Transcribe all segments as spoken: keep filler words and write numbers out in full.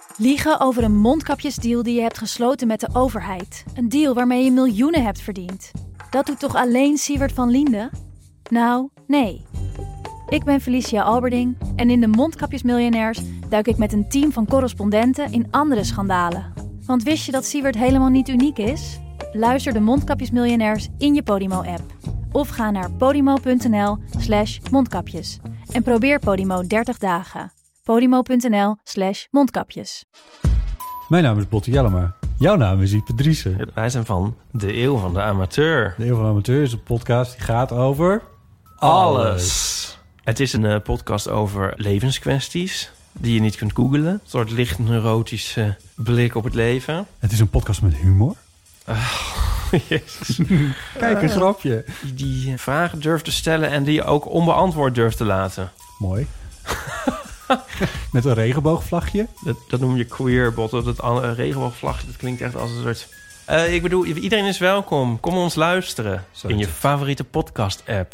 Liegen over een mondkapjesdeal die je hebt gesloten met de overheid. Een deal waarmee je miljoenen hebt verdiend. Dat doet toch alleen Siewert van Liende? Nou, nee. Ik ben Felicia Alberding en in de Mondkapjesmiljonairs duik ik met een team van correspondenten in andere schandalen. Want wist je dat Siewert helemaal niet uniek is? Luister de Mondkapjesmiljonairs in je Podimo-app. Of ga naar podimo.nl slash mondkapjes. En probeer Podimo dertig dagen. Podimo.nl slash mondkapjes. Mijn naam is Botte Jellema. Jouw naam is Ipe Driessen. Wij zijn van De Eeuw van de Amateur. De Eeuw van de Amateur is een podcast die gaat over... Alles. alles. Het is een uh, podcast over levenskwesties die je niet kunt googlen. Een soort licht neurotische blik op het leven. Het is een podcast met humor. Oh, jezus. Kijk, een grapje. Die, die vragen durft te stellen en die je ook onbeantwoord durft te laten. Mooi. Met een regenboogvlagje. Dat, dat noem je queer, Botte. Dat uh, regenboogvlagje, dat klinkt echt als een soort... Uh, ik bedoel, iedereen is welkom. Kom ons luisteren in je favoriete podcast-app.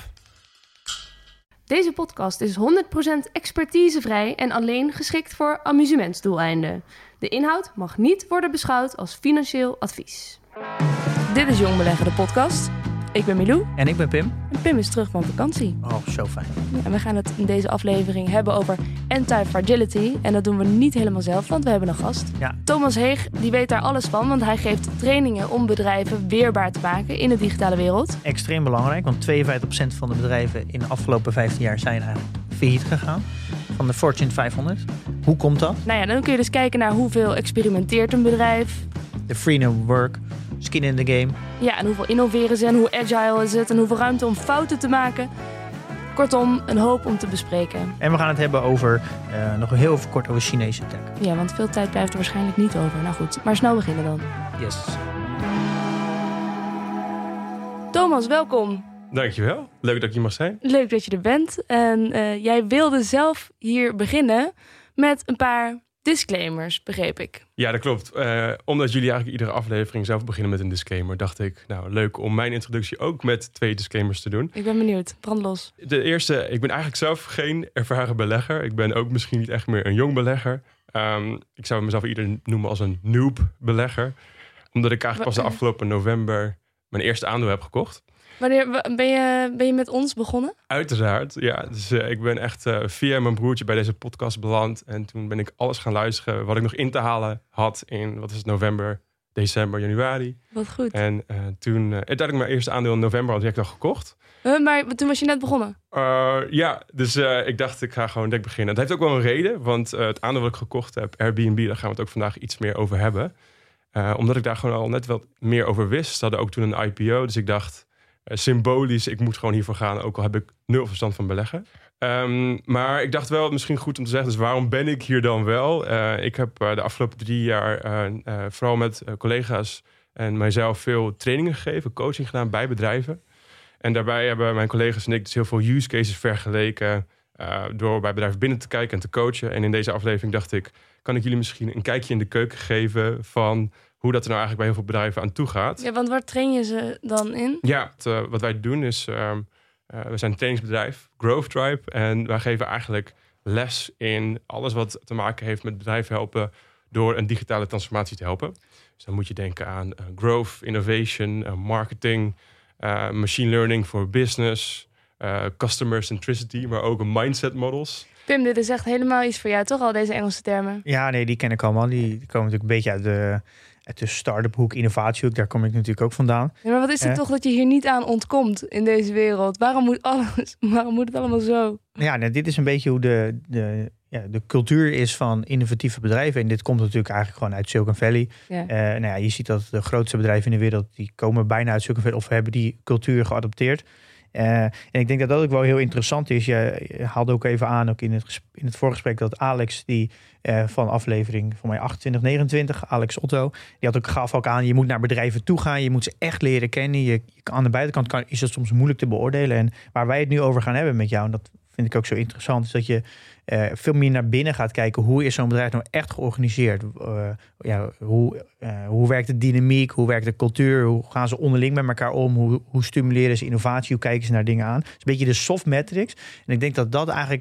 Deze podcast is honderd procent expertisevrij en alleen geschikt voor amusementsdoeleinden. De inhoud mag niet worden beschouwd als financieel advies. Dit is Jong Beleggen, de podcast. Ik ben Milou. En ik ben Pim. En Pim is terug van vakantie. Oh, zo fijn. En we gaan het in deze aflevering hebben over anti-fragility. En dat doen we niet helemaal zelf, want we hebben een gast. Ja. Thomas Heeg, die weet daar alles van, want hij geeft trainingen om bedrijven weerbaar te maken in de digitale wereld. Extreem belangrijk, want tweeënvijftig procent van de bedrijven in de afgelopen vijftien jaar zijn eigenlijk failliet gegaan. Van de Fortune vijfhonderd. Hoe komt dat? Nou ja, dan kun je dus kijken naar hoeveel experimenteert een bedrijf. De freedom of work, skin in the game. Ja, en hoeveel innoveren ze en hoe agile is het en hoeveel ruimte om fouten te maken. Kortom, een hoop om te bespreken. En we gaan het hebben over, uh, nog heel even kort over Chinese tech. Ja, want veel tijd blijft er waarschijnlijk niet over. Nou goed, maar snel beginnen dan. Yes. Thomas, welkom. Dankjewel. Leuk dat ik hier mag zijn. Leuk dat je er bent. En uh, jij wilde zelf hier beginnen met een paar disclaimers, begreep ik. Ja, dat klopt. Uh, omdat jullie eigenlijk iedere aflevering zelf beginnen met een disclaimer, dacht ik, nou, leuk om mijn introductie ook met twee disclaimers te doen. Ik ben benieuwd. Brand los. De eerste, ik ben eigenlijk zelf geen ervaren belegger. Ik ben ook misschien niet echt meer een jong belegger. Um, ik zou mezelf eerder noemen als een noob-belegger. Omdat ik eigenlijk pas de afgelopen november mijn eerste aandeel heb gekocht. Wanneer ben je, ben je met ons begonnen? Uiteraard, ja. Dus uh, ik ben echt uh, via mijn broertje bij deze podcast beland. En toen ben ik alles gaan luisteren wat ik nog in te halen had in, wat is het, november, december, januari. Wat goed. En uh, toen, uh, uiteindelijk mijn eerste aandeel in november had ik al gekocht. Uh, maar toen was je net begonnen? Uh, ja, dus uh, ik dacht ik ga gewoon direct beginnen. Dat heeft ook wel een reden, want uh, het aandeel wat ik gekocht heb, Airbnb, daar gaan we het ook vandaag iets meer over hebben. Uh, omdat ik daar gewoon al net wat meer over wist. Ze hadden ook toen een I P O, dus ik dacht... Uh, symbolisch, ik moet gewoon hiervoor gaan, ook al heb ik nul verstand van beleggen. Um, maar ik dacht wel, misschien goed om te zeggen, dus waarom ben ik hier dan wel? Uh, ik heb uh, de afgelopen drie jaar uh, uh, vooral met uh, collega's en mijzelf veel trainingen gegeven, coaching gedaan bij bedrijven. En daarbij hebben mijn collega's en ik dus heel veel use cases vergeleken uh, door bij bedrijven binnen te kijken en te coachen. En in deze aflevering dacht ik, kan ik jullie misschien een kijkje in de keuken geven van hoe dat er nou eigenlijk bij heel veel bedrijven aan toe gaat. Ja, want waar train je ze dan in? Ja, het, uh, wat wij doen is, uh, uh, we zijn een trainingsbedrijf, Growth Tribe. En wij geven eigenlijk les in alles wat te maken heeft met bedrijven helpen door een digitale transformatie te helpen. Dus dan moet je denken aan uh, growth, innovation, uh, marketing, uh, machine learning voor business, uh, customer centricity, maar ook mindset models. Pim, dit is echt helemaal iets voor jou, toch? Al deze Engelse termen. Ja, nee, die ken ik allemaal. Die komen natuurlijk een beetje uit de, uit de start-up hoek, innovatiehoek. Daar kom ik natuurlijk ook vandaan. Ja, maar wat is het eh? toch dat je hier niet aan ontkomt in deze wereld? Waarom moet alles? Waarom moet het allemaal zo? Ja, nee, dit is een beetje hoe de, de, ja, de cultuur is van innovatieve bedrijven. En dit komt natuurlijk eigenlijk gewoon uit Silicon Valley. Ja. Uh, nou ja, je ziet dat de grootste bedrijven in de wereld, die komen bijna uit Silicon Valley of hebben die cultuur geadopteerd. Uh, en ik denk dat dat ook wel heel interessant is. Je, je haalde ook even aan, ook in het, in het voorgesprek, dat Alex, die uh, van aflevering voor mij achtentwintig, negenentwintig, Alex Otto, die had ook gaf ook aan, je moet naar bedrijven toe gaan, je moet ze echt leren kennen. Je, je kan aan de buitenkant kan, is het soms moeilijk te beoordelen. En waar wij het nu over gaan hebben met jou, en dat vind ik ook zo interessant, is dat je uh, veel meer naar binnen gaat kijken. Hoe is zo'n bedrijf nou echt georganiseerd? Uh, ja, hoe, uh, hoe werkt de dynamiek? Hoe werkt de cultuur? Hoe gaan ze onderling met elkaar om? Hoe, hoe stimuleren ze innovatie? Hoe kijken ze naar dingen aan? Het is een beetje de soft metrics. En ik denk dat dat eigenlijk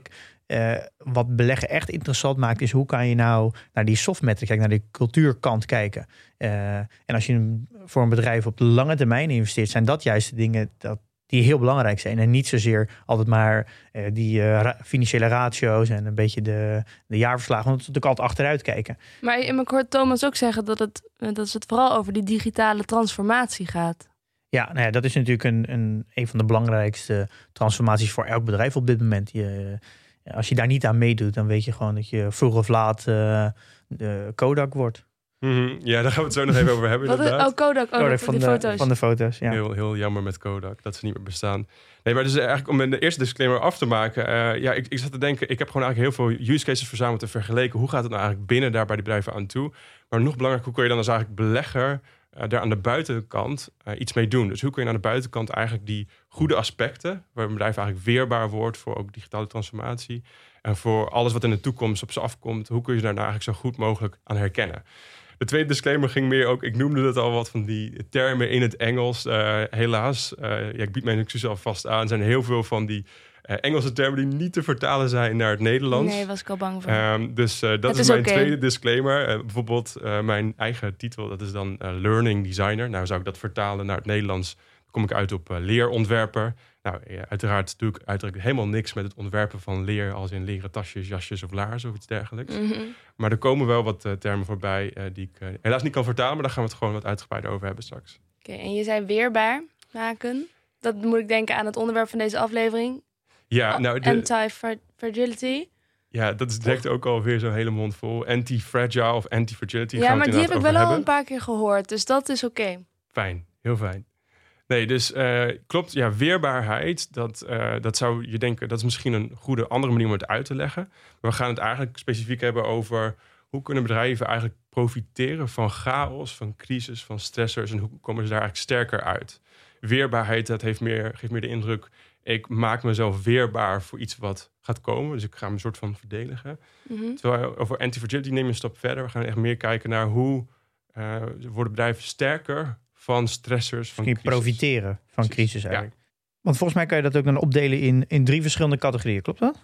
Uh, wat beleggen echt interessant maakt, is hoe kan je nou naar die soft metric kijken, naar die cultuurkant kijken. Uh, en als je voor een bedrijf op de lange termijn investeert, zijn dat juist de dingen dat, die heel belangrijk zijn. En niet zozeer altijd maar uh, die uh, ra- financiële ratio's en een beetje de, de jaarverslagen. Want dat is natuurlijk altijd achteruit kijken. Maar ik hoor Thomas ook zeggen dat het, dat het vooral over die digitale transformatie gaat. Ja, nou ja, dat is natuurlijk een, een, een van de belangrijkste transformaties voor elk bedrijf op dit moment. Je, als je daar niet aan meedoet, dan weet je gewoon dat je vroeg of laat uh, de Kodak wordt. Mm-hmm. Ja, daar gaan we het zo nog even over hebben. Wat is, oh, Kodak, oh, Kodak van, van, de de, foto's. van de foto's. Ja. Heel, heel jammer met Kodak dat ze niet meer bestaan. Nee, maar dus eigenlijk om de eerste disclaimer af te maken. Uh, ja, ik, ik zat te denken, ik heb gewoon eigenlijk heel veel use cases verzameld en vergeleken. Hoe gaat het nou eigenlijk binnen daar bij die bedrijven aan toe? Maar nog belangrijker, hoe kun je dan als eigenlijk belegger uh, daar aan de buitenkant uh, iets mee doen? Dus hoe kun je aan de buitenkant eigenlijk die goede aspecten, waar een bedrijf eigenlijk weerbaar wordt voor ook digitale transformatie en voor alles wat in de toekomst op ze afkomt, hoe kun je daar nou eigenlijk zo goed mogelijk aan herkennen? De tweede disclaimer ging meer ook, ik noemde het al wat van die termen in het Engels. Uh, helaas, uh, ja, ik bied mijn excuses alvast aan. Er zijn heel veel van die uh, Engelse termen die niet te vertalen zijn naar het Nederlands. Nee, was ik al bang voor. Um, dus uh, dat is, is mijn okay. tweede disclaimer. Uh, bijvoorbeeld uh, mijn eigen titel, dat is dan uh, Learning Designer. Nou, zou ik dat vertalen naar het Nederlands, dan kom ik uit op uh, leerontwerper. Nou, ja, uiteraard doe ik uiteraard helemaal niks met het ontwerpen van leer, als in leren tasjes, jasjes of laarzen of iets dergelijks. Mm-hmm. Maar er komen wel wat uh, termen voorbij uh, die ik uh, helaas niet kan vertalen, maar daar gaan we het gewoon wat uitgebreider over hebben straks. Oké, okay, en je zei weerbaar maken. Dat moet ik denken aan het onderwerp van deze aflevering. Ja, nou, de, anti-fragility. Ja, dat is direct ook alweer zo'n hele mond vol. Anti-fragile of anti-fragility. Ja, maar die heb ik wel hebben. al een paar keer gehoord, dus dat is oké. Okay. Fijn, heel fijn. Nee, dus uh, klopt, ja, weerbaarheid, dat, uh, dat zou je denken, dat is misschien een goede andere manier om het uit te leggen. Maar we gaan het eigenlijk specifiek hebben over hoe kunnen bedrijven eigenlijk profiteren van chaos, van crisis, van stressors en hoe komen ze daar eigenlijk sterker uit. Weerbaarheid, dat heeft meer, geeft meer de indruk, ik maak mezelf weerbaar voor iets wat gaat komen. Dus ik ga me een soort van verdedigen. Mm-hmm. Terwijl over anti-fragility neem je een stap verder. We gaan echt meer kijken naar hoe uh, worden bedrijven sterker van stressors, van crisis. Profiteren van Precies. crisis eigenlijk. Ja. Want volgens mij kan je dat ook dan opdelen in, in drie verschillende categorieën, klopt dat?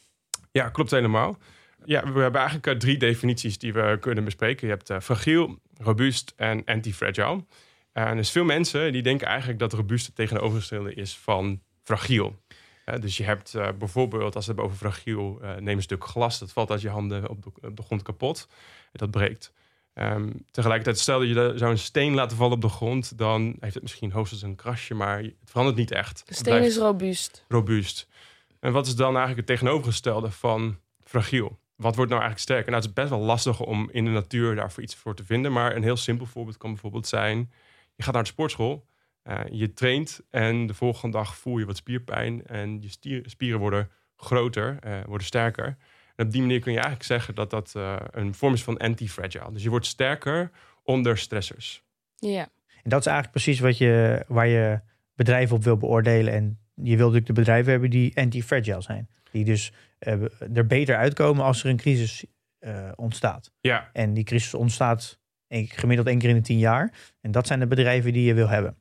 Ja, klopt helemaal. Ja, we hebben eigenlijk uh, drie definities die we kunnen bespreken. Je hebt uh, fragiel, robuust en anti-fragile. Uh, en dus veel mensen die denken eigenlijk dat robuust het tegenovergestelde is van fragiel. Uh, dus je hebt uh, bijvoorbeeld, als we het hebben over fragiel, uh, neem een stuk glas, dat valt uit je handen op de, op de grond kapot. En dat breekt. Um, tegelijkertijd, stel dat je de, zou een steen laten vallen op de grond, dan heeft het misschien hoogstens een krasje, maar het verandert niet echt. De steen is robuust. Robuust. En wat is dan eigenlijk het tegenovergestelde van fragiel? Wat wordt nou eigenlijk sterker? Nou, het is best wel lastig om in de natuur daarvoor iets voor te vinden, maar een heel simpel voorbeeld kan bijvoorbeeld zijn, je gaat naar de sportschool, uh, je traint en de volgende dag voel je wat spierpijn en je stier, spieren worden groter, uh, worden sterker. En op die manier kun je eigenlijk zeggen dat dat uh, een vorm is van anti-fragile. Dus je wordt sterker onder stressors. Ja. En dat is eigenlijk precies wat je, waar je bedrijven op wil beoordelen. En je wilt natuurlijk de bedrijven hebben die anti-fragile zijn. Die dus uh, er beter uitkomen als er een crisis uh, ontstaat. Ja. En die crisis ontstaat een, gemiddeld één keer in de tien jaar. En dat zijn de bedrijven die je wil hebben.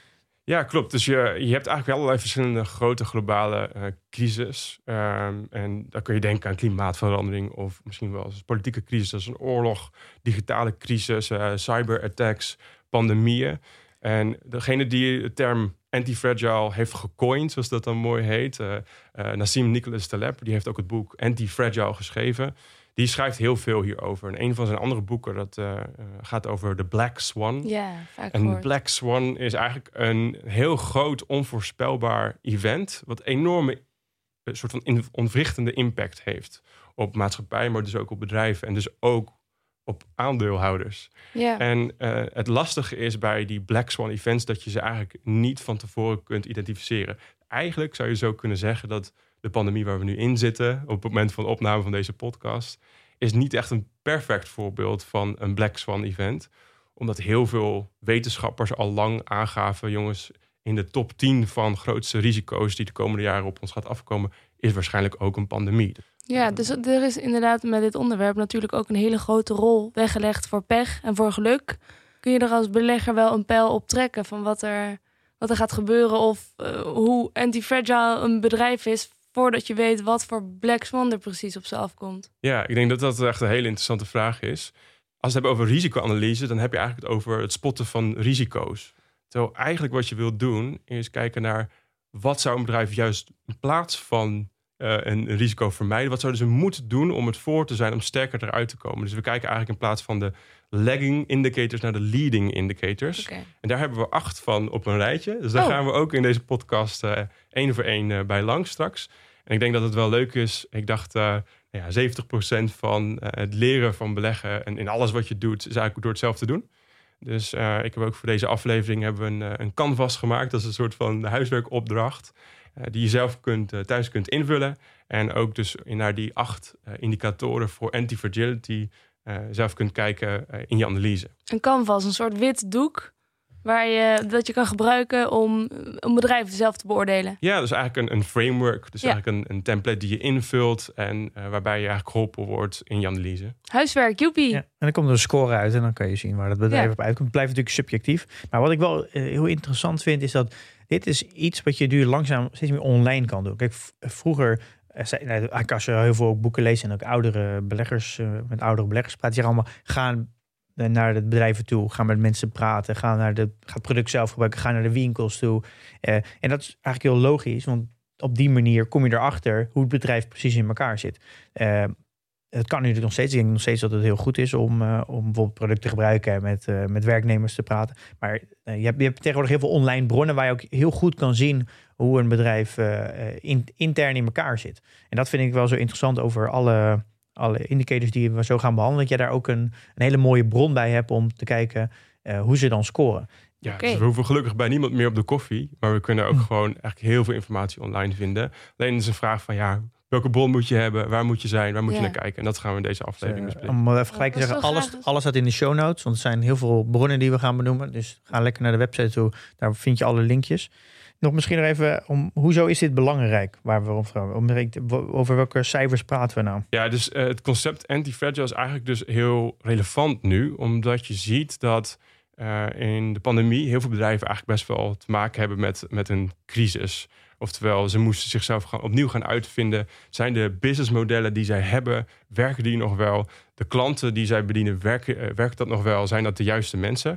Ja, klopt. Dus je, je hebt eigenlijk allerlei verschillende grote globale uh, crisis. Um, en dan kun je denken aan klimaatverandering of misschien wel als politieke crisis, als een oorlog, digitale crisis, uh, cyberattacks, pandemieën. En degene die de term anti-fragile heeft gecoind, zoals dat dan mooi heet, uh, uh, Nassim Nicholas Taleb, die heeft ook het boek Anti-Fragile geschreven. Die schrijft heel veel hierover. En een van zijn andere boeken dat uh, gaat over de Black Swan. Ja, vaak En gehoord. de Black Swan is eigenlijk een heel groot, onvoorspelbaar event, wat enorme een soort van ontwrichtende impact heeft op maatschappij, maar dus ook op bedrijven en dus ook op aandeelhouders. Ja. En uh, het lastige is bij die Black Swan events dat je ze eigenlijk niet van tevoren kunt identificeren. Eigenlijk zou je zo kunnen zeggen dat de pandemie waar we nu in zitten, op het moment van opname van deze podcast, is niet echt een perfect voorbeeld van een Black Swan event. Omdat heel veel wetenschappers al lang aangaven, jongens, in de top tien van grootste risico's die de komende jaren op ons gaat afkomen, is waarschijnlijk ook een pandemie. Ja, dus er is inderdaad met dit onderwerp natuurlijk ook een hele grote rol weggelegd voor pech en voor geluk. Kun je er als belegger wel een pijl op trekken van wat er, wat er gaat gebeuren of uh, hoe anti-fragile een bedrijf is voordat je weet wat voor Black Swan er precies op ze afkomt? Ja, ik denk dat dat echt een hele interessante vraag is. Als we het hebben over risicoanalyse, dan heb je eigenlijk het over het spotten van risico's. Terwijl eigenlijk wat je wilt doen, is kijken naar wat zou een bedrijf juist in plaats van uh, een risico vermijden. Wat zouden ze moeten doen om het voor te zijn om sterker eruit te komen? Dus we kijken eigenlijk in plaats van de lagging indicators naar de leading indicators. Okay. En daar hebben we acht van op een rijtje. Dus daar oh. gaan we ook in deze podcast uh, één voor één uh, bij langs straks. En ik denk dat het wel leuk is. Ik dacht, uh, nou ja, zeventig procent van uh, het leren van beleggen en in alles wat je doet, is eigenlijk door het zelf te doen. Dus uh, ik heb ook voor deze aflevering hebben we een, uh, een canvas gemaakt. Dat is een soort van huiswerkopdracht uh, die je zelf kunt, uh, thuis kunt invullen. En ook dus naar die acht uh, indicatoren voor anti-fragility uh, zelf kunt kijken uh, in je analyse. Een canvas, een soort wit doek waar je dat je kan gebruiken om een bedrijf zelf te beoordelen. Ja, dus eigenlijk een, een framework. Dus ja. eigenlijk een, een template die je invult en uh, waarbij je eigenlijk geholpen wordt in je analyse. Huiswerk, joepie. Ja, en dan komt er een score uit en dan kan je zien waar het bedrijf ja. op uitkomt. Het blijft natuurlijk subjectief. Maar wat ik wel uh, heel interessant vind, is dat dit is iets wat je nu langzaam steeds meer online kan doen. Kijk, v- vroeger, uh, als je heel veel boeken leest en ook oudere beleggers, uh, met oudere beleggers praten, zeggen allemaal, gaan naar de bedrijven toe, gaan met mensen praten, gaan naar de, ga het product zelf gebruiken, gaan naar de winkels toe. Uh, en dat is eigenlijk heel logisch, want op die manier kom je erachter hoe het bedrijf precies in elkaar zit. Uh, het kan natuurlijk nog steeds. Ik denk nog steeds dat het heel goed is om, uh, om bijvoorbeeld producten te gebruiken en met, uh, met werknemers te praten. Maar uh, je, hebt, je hebt tegenwoordig heel veel online bronnen waar je ook heel goed kan zien hoe een bedrijf uh, in, intern in elkaar zit. En dat vind ik wel zo interessant over alle alle indicators die we zo gaan behandelen, dat je daar ook een, een hele mooie bron bij hebt om te kijken uh, hoe ze dan scoren. Ja, okay. Dus we hoeven gelukkig bij niemand meer op de koffie, maar we kunnen ook hm. gewoon eigenlijk heel veel informatie online vinden. Alleen is een vraag van ja, welke bron moet je hebben, waar moet je zijn, waar moet ja. je naar kijken? En dat gaan we in deze aflevering dus, bespreken. Uh, om even gelijk te zeggen, alles, alles staat in de show notes, want er zijn heel veel bronnen die we gaan benoemen. Dus ga lekker naar de website toe, daar vind je alle linkjes. Nog misschien nog even, om, hoezo is dit belangrijk? Waar we om, over welke cijfers praten we nou? Ja, dus uh, het concept anti-fragile is eigenlijk dus heel relevant nu. Omdat je ziet dat uh, in de pandemie heel veel bedrijven eigenlijk best wel te maken hebben met, met een crisis. Oftewel, ze moesten zichzelf gaan, opnieuw gaan uitvinden. Zijn de businessmodellen die zij hebben, werken die nog wel? De klanten die zij bedienen, werken, uh, werkt dat nog wel? Zijn dat de juiste mensen?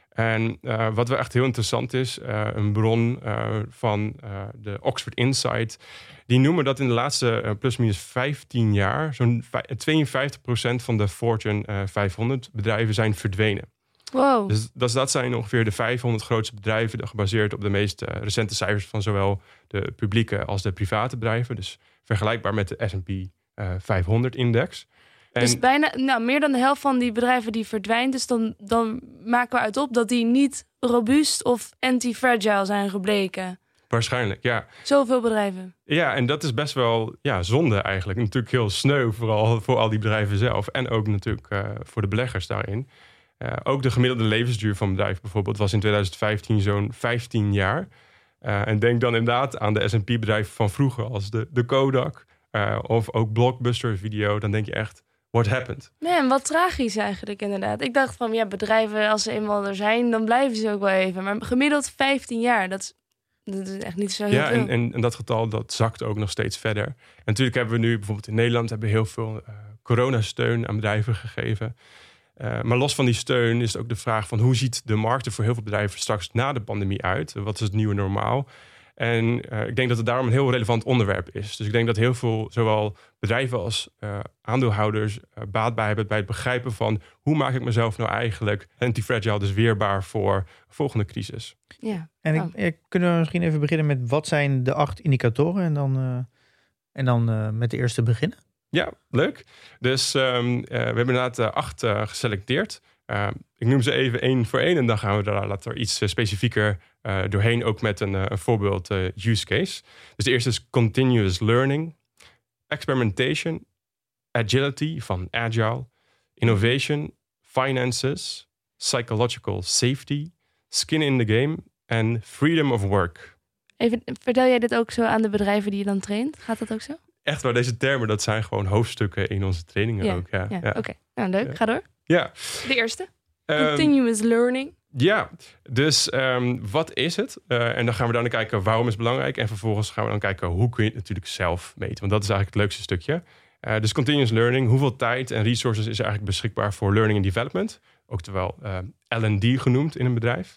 En uh, wat wel echt heel interessant is, uh, een bron uh, van uh, de Oxford Insight, die noemen dat in de laatste uh, plus-minus vijftien jaar zo'n tweeënvijftig procent van de Fortune uh, vijfhonderd bedrijven zijn verdwenen. Wow. Dus dat, dat zijn ongeveer de vijfhonderd grootste bedrijven, gebaseerd op de meest uh, recente cijfers van zowel de publieke als de private bedrijven. Dus vergelijkbaar met de S en P uh, vijfhonderd-index. En dus bijna, nou, meer dan de helft van die bedrijven die verdwijnt. Dus dan, dan maken we uit op dat die niet robuust of anti-fragile zijn gebleken. Waarschijnlijk, ja. Zoveel bedrijven. Ja, en dat is best wel ja, zonde eigenlijk. Natuurlijk heel sneu, vooral voor al die bedrijven zelf. En ook natuurlijk uh, voor de beleggers daarin. Uh, ook de gemiddelde levensduur van bedrijven bijvoorbeeld was in twintig vijftien zo'n vijftien jaar. Uh, en denk dan inderdaad aan de S en P bedrijven van vroeger, als de, de Kodak uh, of ook Blockbuster Video. Dan denk je echt, what happened? Man, wat tragisch eigenlijk inderdaad. Ik dacht van, ja, bedrijven, als ze eenmaal er zijn, dan blijven ze ook wel even. Maar gemiddeld vijftien jaar, dat is, dat is echt niet zo heel ja, veel. Ja, en, en, en dat getal, dat zakt ook nog steeds verder. En natuurlijk hebben we nu, bijvoorbeeld in Nederland, hebben we heel veel uh, coronasteun aan bedrijven gegeven. Uh, maar los van die steun is het ook de vraag van, hoe ziet de markt er voor heel veel bedrijven straks na de pandemie uit? Wat is het nieuwe normaal? En uh, ik denk dat het daarom een heel relevant onderwerp is. Dus ik denk dat heel veel, zowel bedrijven als uh, aandeelhouders, uh, baat bij hebben bij het begrijpen van, hoe maak ik mezelf nou eigenlijk anti-fragile, dus weerbaar voor een volgende crisis. Ja. En oh. ik, ik, kunnen we misschien even beginnen met wat zijn de acht indicatoren en dan, uh, en dan uh, met de eerste beginnen? Ja, leuk. Dus um, uh, we hebben inderdaad uh, acht uh, geselecteerd. Uh, ik noem ze even één voor één en dan gaan we daar later iets uh, specifieker uh, doorheen, ook met een, uh, een voorbeeld uh, use case. Dus de eerste is continuous learning, experimentation, agility van agile, innovation, finances, psychological safety, skin in the game en freedom of work. Even, vertel jij dit ook zo aan de bedrijven die je dan traint? Gaat dat ook zo? Echt waar, deze termen, dat zijn gewoon hoofdstukken in onze trainingen ja, ook. Ja, ja, ja. Oké, okay. Nou leuk, ja. Ga door. Ja. De eerste, Um, continuous learning. Ja, dus um, wat is het? Uh, en dan gaan we dan naar kijken waarom is het belangrijk. En vervolgens gaan we dan kijken hoe kun je het natuurlijk zelf meten. Want dat is eigenlijk het leukste stukje. Uh, dus continuous learning. Hoeveel tijd en resources is er eigenlijk beschikbaar voor learning and development? Oftewel uh, L en D genoemd in een bedrijf.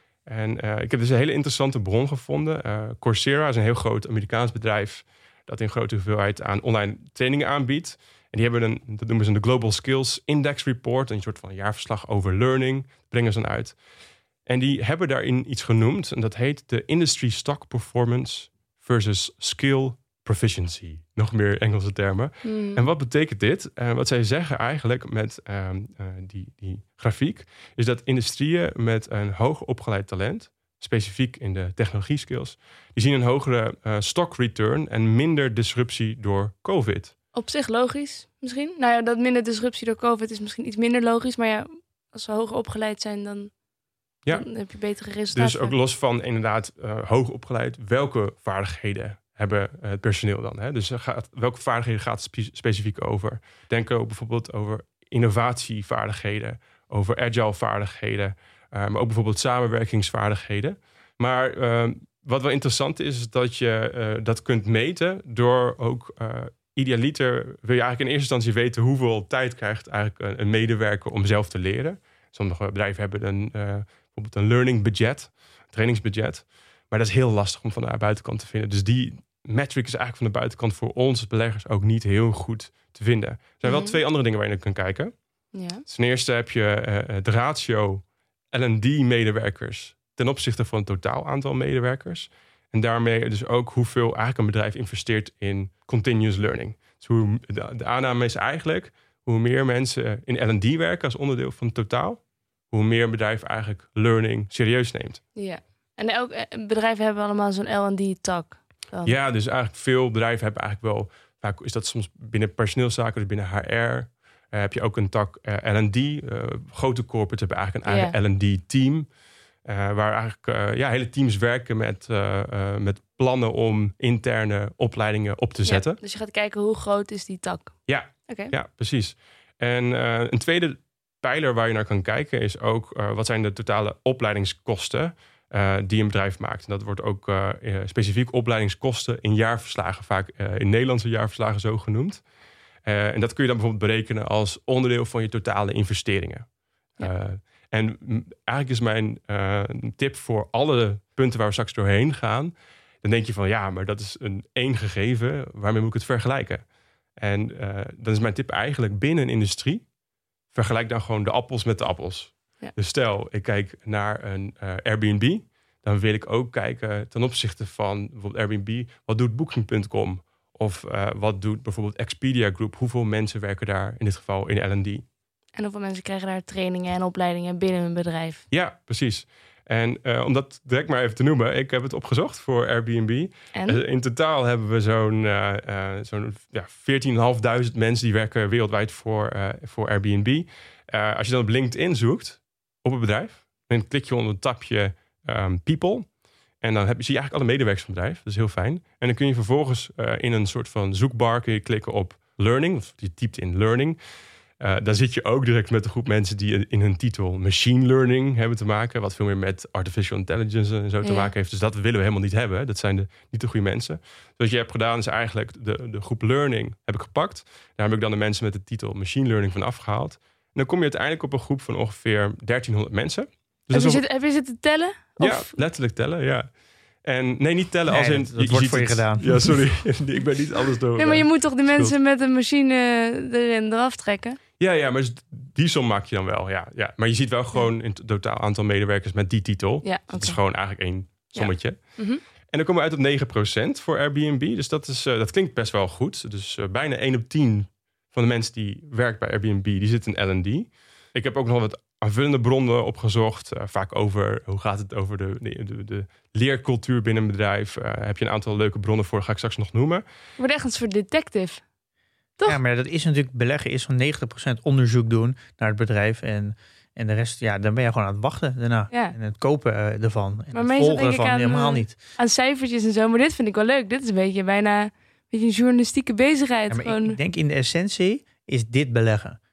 En uh, ik heb dus een hele interessante bron gevonden. Uh, Coursera is een heel groot Amerikaans bedrijf dat in grote hoeveelheid aan online trainingen aanbiedt. En die hebben een, dat noemen ze de Global Skills Index Report, een soort van jaarverslag over learning, brengen ze dan uit. En die hebben daarin iets genoemd, en dat heet de Industry Stock Performance versus Skill Proficiency. Nog meer Engelse termen. Mm. En wat betekent dit? Uh, wat zij zeggen eigenlijk met uh, uh, die, die grafiek, is dat industrieën met een hoog opgeleid talent, specifiek in de technologie skills, die zien een hogere uh, stock return en minder disruptie door COVID. Op zich logisch, misschien. Nou ja, dat minder disruptie door COVID is misschien iets minder logisch. Maar ja, als ze hoger opgeleid zijn, dan, ja. dan heb je betere resultaten. Dus ook los van inderdaad uh, hoog opgeleid, welke vaardigheden hebben het personeel dan? Hè? Dus gaat, welke vaardigheden gaat het spe- specifiek over? Denk ook bijvoorbeeld over innovatievaardigheden, over agile vaardigheden, uh, maar ook bijvoorbeeld samenwerkingsvaardigheden. Maar uh, wat wel interessant is, is dat je uh, dat kunt meten door ook Uh, idealiter wil je eigenlijk in eerste instantie weten hoeveel tijd krijgt eigenlijk een medewerker om zelf te leren. Sommige bedrijven hebben een, uh, bijvoorbeeld een learning budget, een trainingsbudget. Maar dat is heel lastig om van de buitenkant te vinden. Dus die metric is eigenlijk van de buitenkant voor ons als beleggers ook niet heel goed te vinden. Er zijn wel mm-hmm. twee andere dingen waar je naar kan kijken. Ja. Ten eerste heb je uh, het ratio L en D medewerkers ten opzichte van het totaal aantal medewerkers. En daarmee dus ook hoeveel eigenlijk een bedrijf investeert in continuous learning. Dus hoe, de, de aanname is eigenlijk, hoe meer mensen in L en D werken als onderdeel van het totaal, hoe meer een bedrijf eigenlijk learning serieus neemt. Ja, en elk bedrijven hebben allemaal zo'n L en D-tak. Dan. Ja, dus eigenlijk veel bedrijven hebben eigenlijk wel, vaak is dat soms binnen personeelszaken, dus binnen H R, uh, heb je ook een tak uh, L en D. Uh, grote corporates hebben eigenlijk een eigen ja. L en D-team. Uh, waar eigenlijk uh, ja, hele teams werken met, uh, uh, met plannen om interne opleidingen op te zetten. Ja, dus je gaat kijken hoe groot is die tak. Ja, okay. ja precies. En uh, een tweede pijler waar je naar kan kijken is ook uh, wat zijn de totale opleidingskosten uh, die een bedrijf maakt. En dat wordt ook uh, uh, specifiek opleidingskosten in jaarverslagen, vaak uh, in Nederlandse jaarverslagen zo genoemd. Uh, en dat kun je dan bijvoorbeeld berekenen als onderdeel van je totale investeringen. Ja. Uh, En eigenlijk is mijn uh, tip voor alle punten waar we straks doorheen gaan. Dan denk je van ja, maar dat is een één gegeven. Waarmee moet ik het vergelijken? En uh, dan is mijn tip eigenlijk binnen een industrie. Vergelijk dan gewoon de appels met de appels. Ja. Dus stel, ik kijk naar een uh, Airbnb. Dan wil ik ook kijken ten opzichte van bijvoorbeeld Airbnb. Wat doet Booking punt com? Of uh, wat doet bijvoorbeeld Expedia Group? Hoeveel mensen werken daar in dit geval in L en D? En hoeveel mensen krijgen daar trainingen en opleidingen binnen een bedrijf? Ja, precies. En uh, om dat direct maar even te noemen, ik heb het opgezocht voor Airbnb. En? Uh, in totaal hebben we zo'n, uh, uh, zo'n ja, veertienduizend vijfhonderd mensen die werken wereldwijd voor, uh, voor Airbnb. Uh, als je dan op LinkedIn zoekt, op het bedrijf, dan klik je onder het tapje um, People. En dan heb, zie je eigenlijk alle medewerkers van het bedrijf. Dat is heel fijn. En dan kun je vervolgens uh, in een soort van zoekbar kun je klikken op Learning. Of je typt in Learning. Uh, dan zit je ook direct met een groep mensen die in hun titel machine learning hebben te maken. Wat veel meer met artificial intelligence en zo te ja. maken heeft. Dus dat willen we helemaal niet hebben. Dat zijn de, niet de goede mensen. Dus wat je hebt gedaan is eigenlijk de, de groep learning heb ik gepakt. Daar heb ik dan de mensen met de titel machine learning van afgehaald. En dan kom je uiteindelijk op een groep van ongeveer dertienhonderd mensen. Dus heb, je op... zit, heb je zitten tellen? Of? Ja, letterlijk tellen, ja. En nee, niet tellen nee, als in... Dat, dat je, wordt je voor je het, gedaan. Ja, sorry. Ik ben niet alles door. Nee, maar je moet toch de schuld. mensen met een machine erin eraf trekken? Ja, ja, maar die som maak je dan wel. Ja, ja. Maar je ziet wel gewoon in het totaal aantal medewerkers met die titel. Ja, dus okay. het is gewoon eigenlijk één sommetje. Ja. Mm-hmm. En dan komen we uit op negen procent voor Airbnb. Dus dat, is, uh, dat klinkt best wel goed. Dus uh, bijna één op tien van de mensen die werkt bij Airbnb, die zit in L en D. Ik heb ook nog wat aanvullende bronnen opgezocht. Uh, vaak over, hoe gaat het over de, de, de, de leercultuur binnen een bedrijf. Uh, heb je een aantal leuke bronnen voor, ga ik straks nog noemen. Je wordt echt een soort detective. Toch? Ja, maar dat is natuurlijk, beleggen is van negentig procent onderzoek doen naar het bedrijf. En, en de rest, ja, dan ben je gewoon aan het wachten daarna. Ja. En het kopen uh, ervan. En maar het meestal volgen denk ik ervan aan, helemaal uh, niet. Aan cijfertjes en zo. Maar dit vind ik wel leuk. Dit is een beetje bijna een, beetje een journalistieke bezigheid. Ja, maar gewoon. ik denk in de essentie is dit beleggen.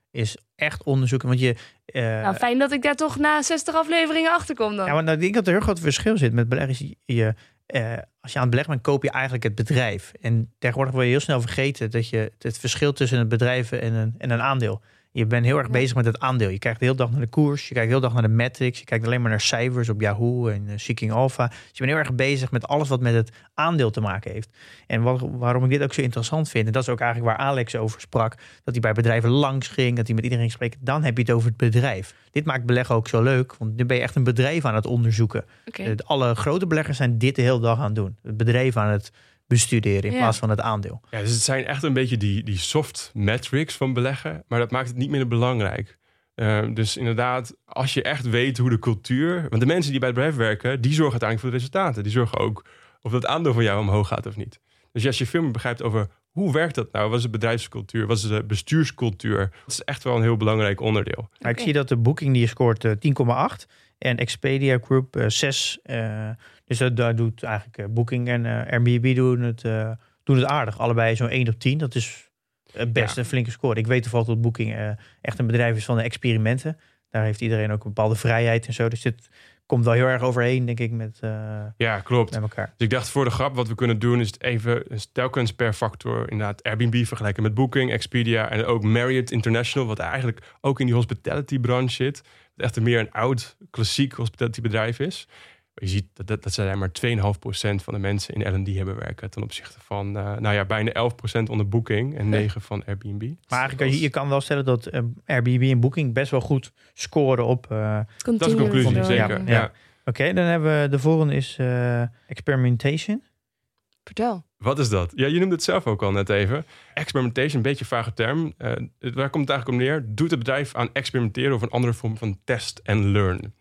is echt onderzoeken. Want je, uh, nou, fijn dat ik daar toch na zestig afleveringen achter kom dan. Ja, maar nou, ik denk dat er een heel groot verschil zit met beleggen. Je, je, uh, als je aan het beleggen bent, koop je eigenlijk het bedrijf. En tegenwoordig word je heel snel vergeten dat je het verschil tussen een bedrijf en een, en een aandeel. Je bent heel erg ja. bezig met het aandeel. Je kijkt de hele dag naar de koers. Je kijkt de hele dag naar de metrics. Je kijkt alleen maar naar cijfers op Yahoo en uh, Seeking Alpha. Dus je bent heel erg bezig met alles wat met het aandeel te maken heeft. En wat, waarom ik dit ook zo interessant vind, en dat is ook eigenlijk waar Alex over sprak, dat hij bij bedrijven langs ging, dat hij met iedereen spreekt. Dan heb je het over het bedrijf. Dit maakt beleggen ook zo leuk, want nu ben je echt een bedrijf aan het onderzoeken. Okay. Uh, alle grote beleggers zijn dit de hele dag aan het doen. Het bedrijf aan het bestuderen in ja. plaats van het aandeel. Ja, dus het zijn echt een beetje die, die soft metrics van beleggen, maar dat maakt het niet minder belangrijk. Uh, dus inderdaad, als je echt weet hoe de cultuur, want de mensen die bij het bedrijf werken, die zorgen uiteindelijk voor de resultaten. Die zorgen ook of dat aandeel van jou omhoog gaat of niet. Dus als je veel meer begrijpt over hoe werkt dat nou, wat is de bedrijfscultuur, wat is de bestuurscultuur, dat is echt wel een heel belangrijk onderdeel. Okay. Ik zie dat de Booking die scoort uh, tien komma acht en Expedia Group uh, zes. Uh, Dus dat, daar doet eigenlijk uh, Booking en uh, Airbnb doen het, uh, doen het aardig. Allebei zo'n één op tien. Dat is uh, best ja. een flinke score. Ik weet toevallig dat Booking uh, echt een bedrijf is van de experimenten. Daar heeft iedereen ook een bepaalde vrijheid en zo. Dus dit komt wel heel erg overeen, denk ik, met, uh, ja, klopt. met elkaar. Dus ik dacht, voor de grap, wat we kunnen doen is het even telkens per factor inderdaad Airbnb vergelijken met Booking, Expedia en ook Marriott International, wat eigenlijk ook in die hospitality branche zit. Wat echt een meer een oud, klassiek hospitality bedrijf is. Je ziet dat, dat, dat zij maar twee komma vijf procent van de mensen in L en D hebben werken ten opzichte van uh, nou ja, bijna elf procent onder Booking en negen procent van Airbnb. Maar eigenlijk, je, je kan wel stellen dat uh, Airbnb en Booking best wel goed scoren op... Uh, dat is de conclusie, zeker. Ja, ja. ja. Oké, okay, dan hebben we de volgende is uh, experimentation. Vertel. Wat is dat? Ja, je noemde het zelf ook al net even. Experimentation, een beetje een vage term. Uh, waar komt het eigenlijk om neer? Doet het bedrijf aan experimenteren of een andere vorm van test and learn?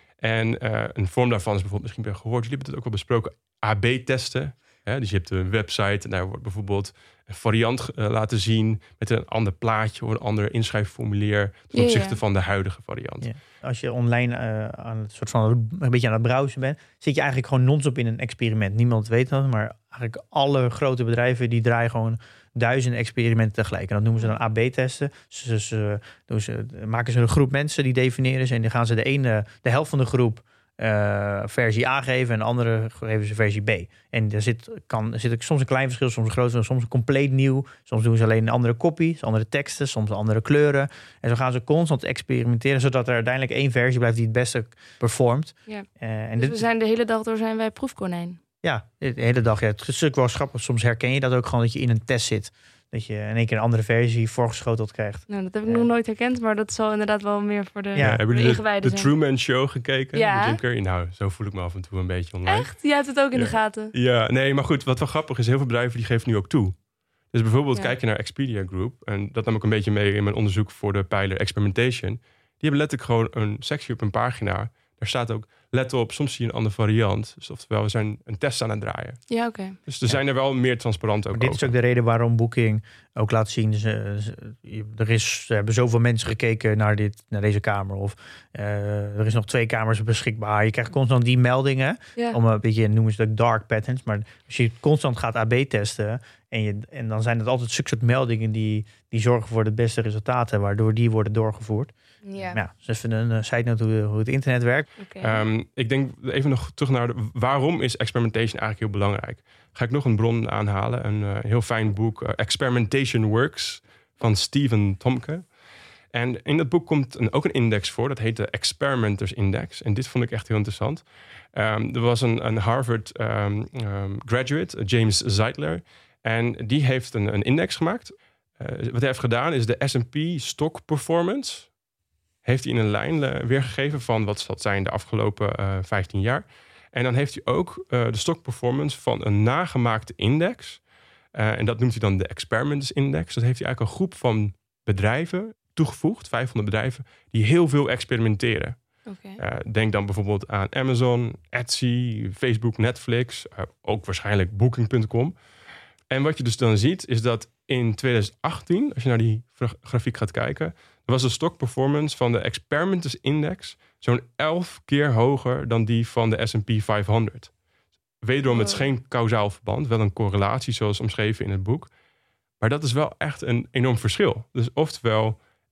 En uh, een vorm daarvan is bijvoorbeeld, misschien heb je gehoord, jullie hebben het ook wel besproken, A B testen. Hè? Dus je hebt een website en daar wordt bijvoorbeeld een variant uh, laten zien met een ander plaatje of een ander inschrijfformulier ten opzichte ja, ja. van de huidige variant. Ja. Als je online uh, aan het soort van een beetje aan het browsen bent, zit je eigenlijk gewoon non-stop in een experiment. Niemand weet dat, maar eigenlijk alle grote bedrijven die draaien gewoon duizenden experimenten tegelijk. En dat noemen ze dan A B testen. Dus, dus uh, dus, uh, maken ze een groep mensen, die definiëren ze en dan gaan ze de ene, de helft van de groep uh, versie A geven en de andere geven ze versie B. En er zit, kan, er zit soms een klein verschil, soms een groot verschil, soms een compleet nieuw. Soms doen ze alleen een andere kopie, andere teksten, soms andere kleuren. En zo gaan ze constant experimenteren, zodat er uiteindelijk één versie blijft die het beste performt. Ja. Uh, en dus dit, we zijn de hele dag door zijn wij proefkonijn. Ja, de hele dag. Ja. Het is natuurlijk wel grappig. Soms herken je dat ook gewoon, dat je in een test zit. Dat je in één keer een andere versie voorgeschoteld krijgt. Nou, dat heb ik uh, nog nooit herkend, maar dat zal inderdaad wel meer voor de, ja, ja, hebben jullie de, de zijn. Truman Show gekeken? Ja. Jim Carrey? Nou, zo voel ik me af en toe een beetje online. Echt? Jij hebt het ook in ja. de gaten? Ja, nee, maar goed, wat wel grappig is, heel veel bedrijven die geven nu ook toe. Dus bijvoorbeeld ja. kijk je naar Expedia Group, en dat nam ik een beetje mee in mijn onderzoek voor de pijler Experimentation. Die hebben letterlijk gewoon een sectie op een pagina. Daar staat ook, let op, soms zie je een andere variant. Dus oftewel, we zijn een test aan het draaien. Ja, oké. Okay. Dus er zijn er wel meer transparant ook maar dit over. is ook de reden waarom Booking ook laat zien. Ze, ze, er, is, er hebben zoveel mensen gekeken naar, dit, naar deze kamer. Of uh, er is nog twee kamers beschikbaar. Je krijgt constant die meldingen. Ja. Om een beetje, noemen ze dat dark patterns. Maar als je constant gaat A B testen. En, je, en dan zijn het altijd zulke soort meldingen die, die zorgen voor de beste resultaten. Waardoor die worden doorgevoerd. Ja. Ja, dus even een uh, side note hoe, hoe het internet werkt. Okay. Um, ik denk even nog terug naar de, waarom is experimentation eigenlijk heel belangrijk. Ga ik nog een bron aanhalen. Een uh, heel fijn boek, uh, Experimentation Works van Stephen Tomke. En in dat boek komt een, ook een index voor. Dat heet de Experimenters Index. En dit vond ik echt heel interessant. Um, er was een, een Harvard um, um, graduate, James Zeitler. En die heeft een, een index gemaakt. Uh, wat hij heeft gedaan is de S en P Stock Performance. Heeft hij in een lijn uh, weergegeven van wat zal het zijn de afgelopen uh, vijftien jaar. En dan heeft hij ook uh, de stock performance van een nagemaakte index. Uh, en dat noemt hij dan de Experimenters Index. Dat heeft hij eigenlijk een groep van bedrijven toegevoegd, vijfhonderd bedrijven, die heel veel experimenteren. Okay. Uh, denk dan bijvoorbeeld aan Amazon, Etsy, Facebook, Netflix, uh, ook waarschijnlijk Booking punt com. En wat je dus dan ziet, is dat in twintig achttien, als je naar die grafiek gaat kijken, was de stock performance van de Experimenters Index zo'n elf keer hoger dan die van de S en P vijfhonderd. Wederom, het is geen kausaal verband, wel een correlatie zoals omschreven in het boek. Maar dat is wel echt een enorm verschil. Dus oftewel,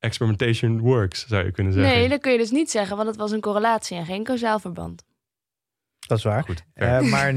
experimentation works, zou je kunnen zeggen. Nee, dat kun je dus niet zeggen, want het was een correlatie en geen kausaal verband. Dat is waar. Goed, uh, maar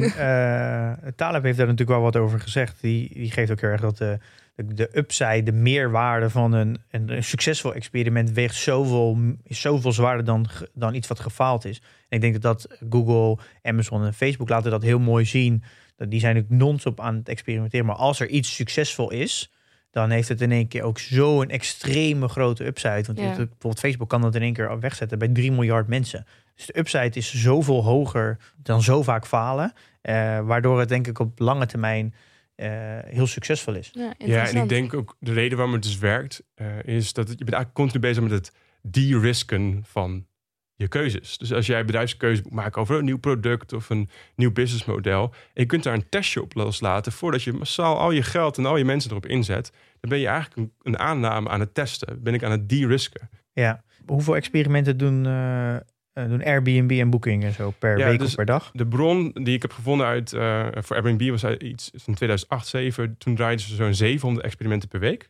uh, Taleb heeft daar natuurlijk wel wat over gezegd. Die, die geeft ook heel erg dat de, de, de upside, de meerwaarde van een, een, een succesvol experiment weegt zoveel, is zoveel zwaarder dan, dan iets wat gefaald is. En ik denk dat, dat Google, Amazon en Facebook laten dat heel mooi zien. Dat die zijn natuurlijk non-stop aan het experimenteren. Maar als er iets succesvol is, dan heeft het in één keer ook zo'n extreme grote upside. Want Ja. bijvoorbeeld Facebook kan dat in één keer wegzetten bij drie miljard mensen. Dus de upside is zoveel hoger dan zo vaak falen. Uh, waardoor het denk ik op lange termijn uh, heel succesvol is. Ja, Ja, en ik denk ook de reden waarom het dus werkt, uh, is dat het, je bent eigenlijk continu bezig met het de-risken van je keuzes. Dus als jij bedrijfskeuze moet maken over een nieuw product of een nieuw businessmodel, en je kunt daar een testje op loslaten voordat je massaal al je geld en al je mensen erop inzet, dan ben je eigenlijk een, een aanname aan het testen. Ben ik aan het de-risken. Ja, hoeveel experimenten doen, uh, doen Airbnb en Booking en zo per Ja, week dus of per dag? De bron die ik heb gevonden uit uh, voor Airbnb was uit iets van tweeduizend acht, zeven. Toen draaiden ze zo'n zevenhonderd experimenten per week.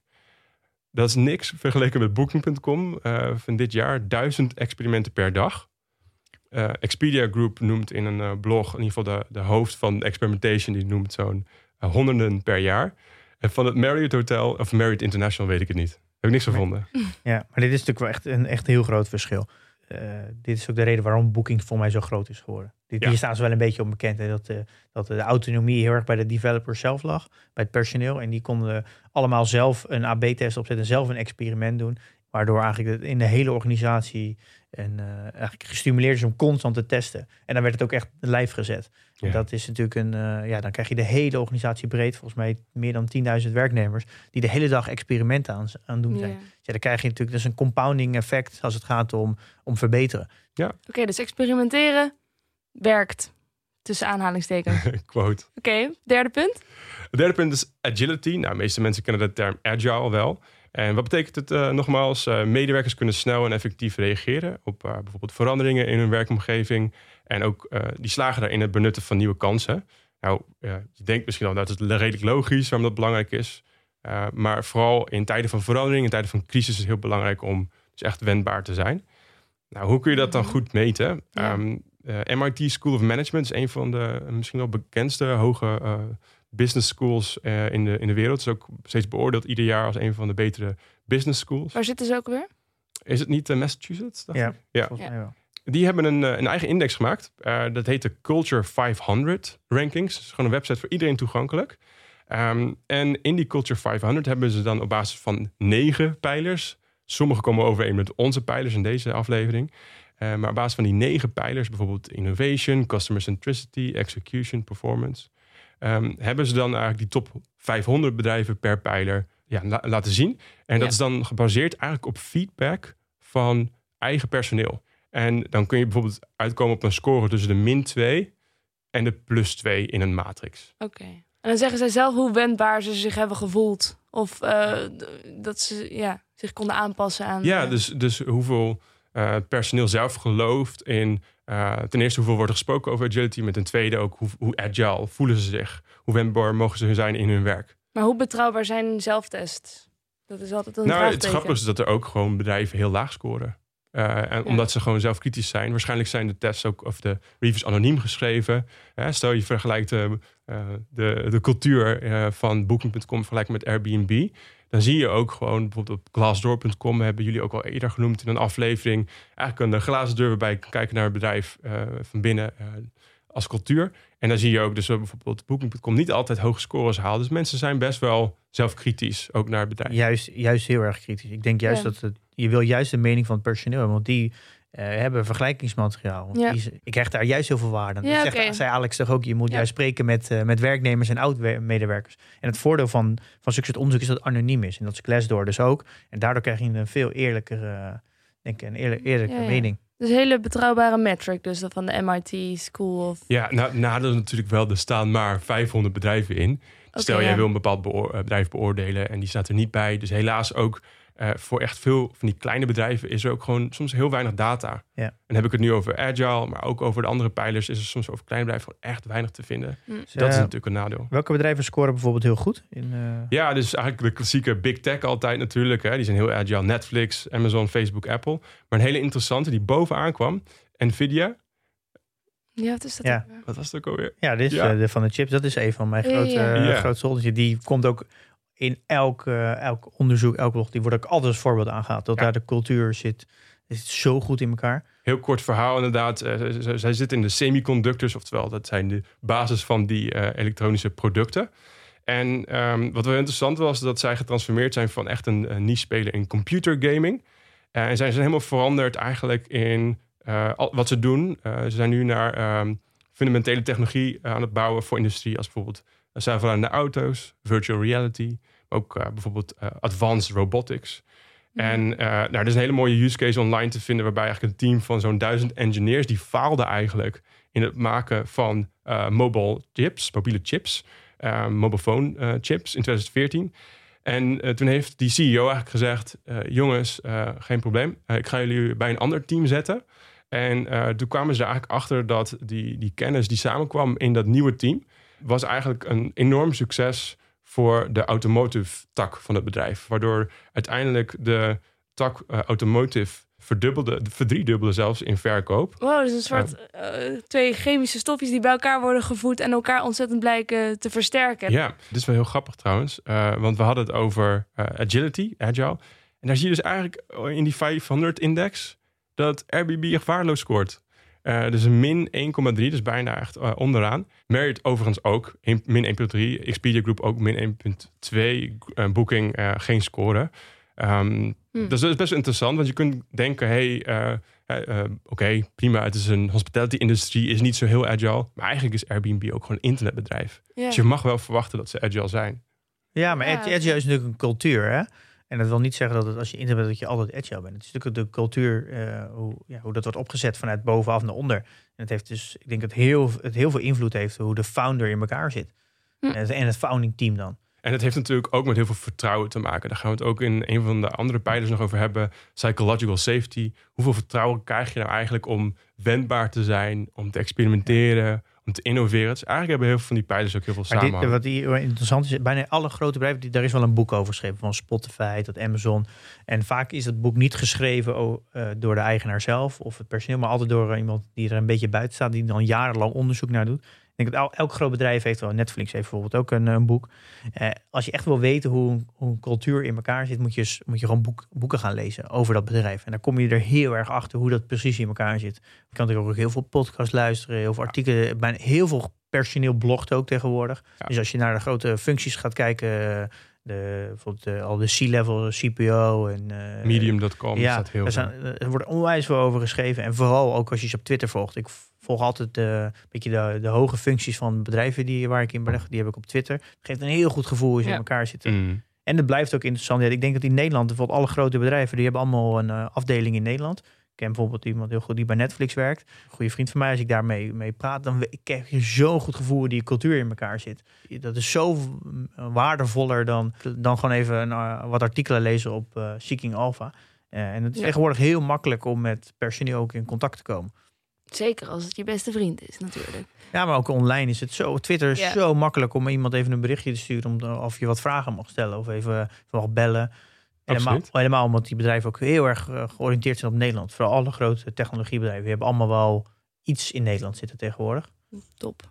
Dat is niks vergeleken met Booking punt com uh, van dit jaar. Duizend experimenten per dag. Uh, Expedia Group noemt in een uh, blog, in ieder geval de, de hoofd van experimentation, die noemt zo'n uh, honderden per jaar. En van het Marriott Hotel, of Marriott International, weet ik het niet. Heb ik niks gevonden. Ja, maar dit is natuurlijk wel echt een echt heel groot verschil. Uh, dit is ook de reden waarom Booking voor mij zo groot is geworden. Dit, Ja. Hier staan ze wel een beetje onbekend. Hè, dat, uh, dat de autonomie heel erg bij de developer zelf lag. Bij het personeel. En die konden allemaal zelf een A B-test opzetten. Zelf een experiment doen. Waardoor eigenlijk in de hele organisatie en, uh, eigenlijk gestimuleerd is om constant te testen. En dan werd het ook echt lijf gezet. Ja. Dat is natuurlijk een... Uh, ja, dan krijg je de hele organisatie breed. Volgens mij meer dan tienduizend werknemers. Die de hele dag experimenten aan, aan doen zijn. Ja. Ja, dan krijg je natuurlijk dus een compounding effect als het gaat om, om verbeteren. Oké, okay, dus experimenteren werkt. Tussen aanhalingstekens. Oké, Quote. okay, derde punt. Het derde punt is agility. Nou, de meeste mensen kennen de term agile wel. En wat betekent het uh, nogmaals? Uh, medewerkers kunnen snel en effectief reageren op uh, bijvoorbeeld veranderingen in hun werkomgeving. En ook uh, die slagen daarin het benutten van nieuwe kansen. Nou, uh, je denkt misschien al dat het redelijk logisch waarom dat belangrijk is. Uh, maar vooral in tijden van verandering, in tijden van crisis is het heel belangrijk om dus echt wendbaar te zijn. Nou, hoe kun je dat dan goed meten? Ja. Um, uh, M I T School of Management is een van de uh, misschien wel bekendste hoge uh, business schools uh, in, de, in de wereld. Het is ook steeds beoordeeld ieder jaar als een van de betere business schools. Waar zitten ze ook weer? Is het niet uh, Massachusetts? dacht Ja, ik? Ja. volgens mij wel. Die hebben een, uh, een eigen index gemaakt. Uh, dat heet de Culture vijfhonderd Rankings. Dat is gewoon een website voor iedereen toegankelijk. Um, en in die Culture vijfhonderd hebben ze dan op basis van negen pijlers. Sommige komen overeen met onze pijlers in deze aflevering. Uh, maar op basis van die negen pijlers, bijvoorbeeld innovation, customer centricity, execution, performance, um, hebben ze dan eigenlijk die top vijfhonderd bedrijven per pijler ja, la- laten zien. En dat Ja. is dan gebaseerd eigenlijk op feedback van eigen personeel. En dan kun je bijvoorbeeld uitkomen op een score tussen de min twee en de plus twee in een matrix. Oké. Okay. En dan zeggen zij zelf hoe wendbaar ze zich hebben gevoeld. Of uh, d- dat ze ja, zich konden aanpassen aan... Ja, uh, dus, dus hoeveel uh, personeel zelf gelooft in... Uh, ten eerste hoeveel wordt er gesproken over agility. Met ten tweede ook hoe, hoe agile voelen ze zich. Hoe wendbaar mogen ze zijn in hun werk. Maar hoe betrouwbaar zijn zelftests? Dat is altijd een Nou, het vraagteken. grappige is dat er ook gewoon bedrijven heel laag scoren. Uh, en Ja. Omdat ze gewoon zelf kritisch zijn. Waarschijnlijk zijn de tests ook, of de reviews anoniem geschreven. Uh, stel je vergelijkt uh, uh, de, de cultuur uh, van Booking punt com vergelijkt met Airbnb. Dan zie je ook gewoon, bijvoorbeeld op Glassdoor punt com hebben jullie ook al eerder genoemd in een aflevering. Eigenlijk een glazen deur waarbij je kan kijken naar het bedrijf uh, van binnen uh, als cultuur. En dan zie je ook dus uh, bijvoorbeeld Booking punt com niet altijd hoge scores haalt. Dus mensen zijn best wel zelfkritisch, ook naar het bedrijf. Juist, juist heel erg kritisch. Ik denk juist Ja. dat het, je wil juist de mening van het personeel hebben, want die uh, hebben vergelijkingsmateriaal. Want Ja. die, ik krijg daar juist heel veel waarde aan. Ja, Dat zegt, oké. zei Alex toch ook, je moet Ja. juist spreken met, uh, met werknemers en oud-medewerkers. En het voordeel van, van zulke soort onderzoek is dat het anoniem is. En dat is Glassdoor dus ook. En daardoor krijg je een veel eerlijkere, denk ik, een eerlijk, eerlijke Ja, ja. mening. Dus een hele betrouwbare metric, dus dat van de M I T School of... Ja, nou, nadeel is natuurlijk wel, er staan maar vijfhonderd bedrijven in. Oké, Stel, jij ja. wil een bepaald beoor- bedrijf beoordelen en die staat er niet bij. Dus helaas ook Uh, voor echt veel van die kleine bedrijven is er ook gewoon soms heel weinig data. Ja. En dan heb ik het nu over agile, maar ook over de andere pijlers is er soms over kleine bedrijven gewoon echt weinig te vinden. Mm. Dus dat is natuurlijk een nadeel. Welke bedrijven scoren bijvoorbeeld heel goed? In, uh... Ja, dus eigenlijk de klassieke big tech altijd natuurlijk. Hè. Die zijn heel agile. Netflix, Amazon, Facebook, Apple. Maar een hele interessante die bovenaan kwam. Nvidia. Ja, wat is dat? Ja. ook? Wat was het ook alweer? Ja, dit is Ja. Uh, de van de chips. Dat is een van mijn Ja, grote, ja. uh, Ja. grootste rolletjes. Die komt ook in elk, uh, elk onderzoek, elk blog. Die wordt ook altijd als voorbeeld aangehaald. Dat Ja. daar de cultuur zit. Het zit zo goed in elkaar. Heel kort verhaal inderdaad. Uh, z- z- zij zitten in de semiconductors. Oftewel, dat zijn de basis van die uh, elektronische producten. En um, wat wel interessant was, dat zij getransformeerd zijn van echt een, een niche-speler in computergaming. Uh, en zij zijn helemaal veranderd eigenlijk in uh, al, wat ze doen. Uh, ze zijn nu naar um, fundamentele technologie uh, aan het bouwen voor industrie. Als bijvoorbeeld uh, zelfrijdende auto's, virtual reality. Maar ook uh, bijvoorbeeld uh, advanced robotics. Mm. En uh, nou, er is een hele mooie use case online te vinden, waarbij eigenlijk een team van zo'n duizend engineers, die faalden eigenlijk in het maken van uh, mobile chips, mobiele chips, uh, mobile phone uh, chips in twintig veertien. En uh, toen heeft die C E O eigenlijk gezegd, uh, jongens, uh, geen probleem, uh, ik ga jullie bij een ander team zetten. En uh, toen kwamen ze er eigenlijk achter dat die, die kennis die samenkwam in dat nieuwe team, was eigenlijk een enorm succes voor de automotive tak van het bedrijf. Waardoor uiteindelijk de tak uh, automotive verdubbelde, verdriedubbelde zelfs in verkoop. Wow, dus een soort uh, twee chemische stofjes die bij elkaar worden gevoed en elkaar ontzettend blijken te versterken. Ja, dit is wel heel grappig trouwens. Uh, want we hadden het over uh, agility, agile. En daar zie je dus eigenlijk in die vijfhonderd-index dat Airbnb echt waardeloos scoort. Uh, dus een min één komma drie, dus bijna echt uh, onderaan. Marriott overigens ook, een, min één komma drie. Expedia Group ook min één komma twee. Uh, Booking uh, geen score. Um, hmm. Dus dat is best interessant, want je kunt denken, hey, uh, uh, uh, oké, okay, prima, het is een hospitality-industrie, is niet zo heel agile. Maar eigenlijk is Airbnb ook gewoon een internetbedrijf. Ja. Dus je mag wel verwachten dat ze agile zijn. Ja, maar Ja, agile is natuurlijk een cultuur, hè? En dat wil niet zeggen dat het, als je internet bent, dat je altijd agile bent. Het is natuurlijk de cultuur, uh, hoe, ja, hoe dat wordt opgezet vanuit bovenaf naar onder. En het heeft dus, ik denk dat heel, het heel veel invloed heeft hoe de founder in elkaar zit. Hm. En, het, en het founding team dan. En het heeft natuurlijk ook met heel veel vertrouwen te maken. Daar gaan we het ook in een van de andere pijlers nog over hebben. Psychological safety. Hoeveel vertrouwen krijg je nou eigenlijk om wendbaar te zijn, om te experimenteren, om te innoveren? Dus eigenlijk hebben heel veel van die pijlers ook heel veel samenhang. Dit, wat hier interessant is, bijna alle grote bedrijven, die, daar is wel een boek over geschreven. Van Spotify tot Amazon. En vaak is het boek niet geschreven oh, uh, door de eigenaar zelf of het personeel, maar altijd door uh, iemand die er een beetje buiten staat, die dan jarenlang onderzoek naar doet. Ik denk dat elk, elk groot bedrijf heeft wel. Netflix heeft bijvoorbeeld ook een, een boek. Uh, als je echt wil weten hoe, hoe een cultuur in elkaar zit, moet je, moet je gewoon boek, boeken gaan lezen over dat bedrijf. En dan kom je er heel erg achter hoe dat precies in elkaar zit. Je kan natuurlijk ook heel veel podcasts luisteren, heel veel artikelen. Bijna heel veel personeel blogt ook tegenwoordig. Ja. Dus als je naar de grote functies gaat kijken, de, bijvoorbeeld uh, al de C-level, C P O en uh, medium punt com ja, staat heel er, zijn, er wordt onwijs veel over geschreven. En vooral ook als je ze op Twitter volgt. Ik volg altijd uh, een beetje de, de hoge functies van bedrijven die, waar ik in ben. Die heb ik op Twitter. Het geeft een heel goed gevoel hoe ze ja. in elkaar zitten. Mm. En het blijft ook interessant. Ja, ik denk dat in Nederland, bijvoorbeeld alle grote bedrijven, die hebben allemaal een uh, afdeling in Nederland. Ik ken bijvoorbeeld iemand heel goed die bij Netflix werkt. Een goede vriend van mij, als ik daarmee mee praat, dan krijg je zo'n goed gevoel hoe die cultuur in elkaar zit. Dat is zo waardevoller dan, dan gewoon even uh, wat artikelen lezen op uh, Seeking Alpha. Uh, en het is ja. tegenwoordig heel makkelijk om met personeel ook in contact te komen. Zeker als het je beste vriend is, natuurlijk. Ja, maar ook online is het zo. Twitter is ja. zo makkelijk om iemand even een berichtje te sturen om de, of je wat vragen mag stellen of even mag bellen. Helemaal, helemaal omdat die bedrijven ook heel erg uh, georiënteerd zijn op Nederland. Vooral alle grote technologiebedrijven. Die hebben allemaal wel iets in Nederland zitten tegenwoordig. Top.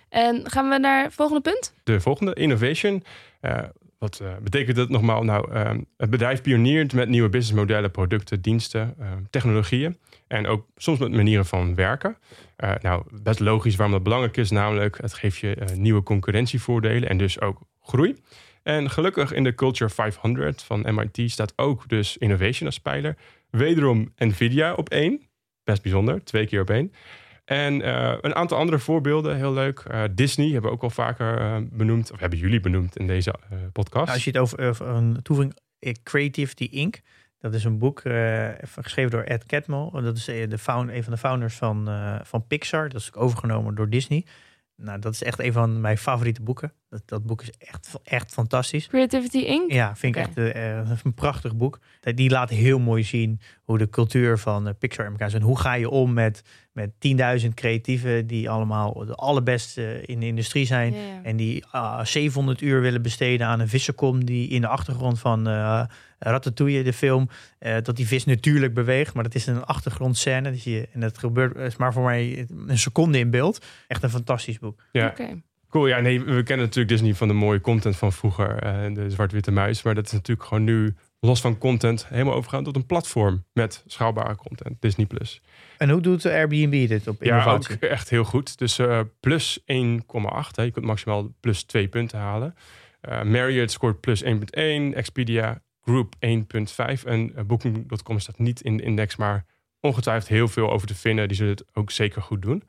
En gaan we naar het volgende punt? De volgende, innovation. Uh, wat uh, betekent dat nogmaals? Nou, uh, het bedrijf pioniert met nieuwe businessmodellen, producten, diensten, uh, technologieën. En ook soms met manieren van werken. Uh, nou, best logisch waarom dat belangrijk is. Namelijk, het geeft je uh, nieuwe concurrentievoordelen en dus ook groei. En gelukkig in de Culture vijfhonderd van M I T staat ook dus innovation als pijler. Wederom Nvidia op één. Best bijzonder, twee keer op één. En uh, een aantal andere voorbeelden, heel leuk. Uh, Disney hebben we ook al vaker uh, benoemd. Of hebben jullie benoemd in deze uh, podcast. Nou, als je het over, over een toevoeging, Creativity Incorporated. Dat is een boek uh, geschreven door Ed Catmull. Dat is de found, een van de founders van, uh, van Pixar. Dat is ook overgenomen door Disney. Nou, dat is echt een van mijn favoriete boeken. Dat, dat boek is echt, echt fantastisch. Creativity Incorporated? Ja, vind ik Okay. echt uh, een prachtig boek. Die laat heel mooi zien hoe de cultuur van uh, Pixar in elkaar is. En hoe ga je om met, met tienduizend creatieven die allemaal de allerbeste in de industrie zijn. Ja, ja. En die uh, zevenhonderd uur willen besteden aan een vissenkom die in de achtergrond van uh, Ratatouille, de film, uh, dat die vis natuurlijk beweegt. Maar dat is een achtergrondscène. Die zie je, en dat gebeurt is maar voor mij een seconde in beeld. Echt een fantastisch boek. Ja. Okay. Cool, ja, nee, we kennen natuurlijk Disney van de mooie content van vroeger, uh, de zwart-witte muis. Maar dat is natuurlijk gewoon nu, los van content, helemaal overgegaan tot een platform met schaalbare content, Disney Plus. En hoe doet Airbnb dit op innovatie? Ja, ook echt heel goed. Dus uh, plus één komma acht, hè. Je kunt maximaal plus twee punten halen. Uh, Marriott scoort plus één komma één, Expedia Group één komma vijf. En uh, Booking punt com staat niet in de index, maar ongetwijfeld heel veel over te vinden. Die zullen het ook zeker goed doen.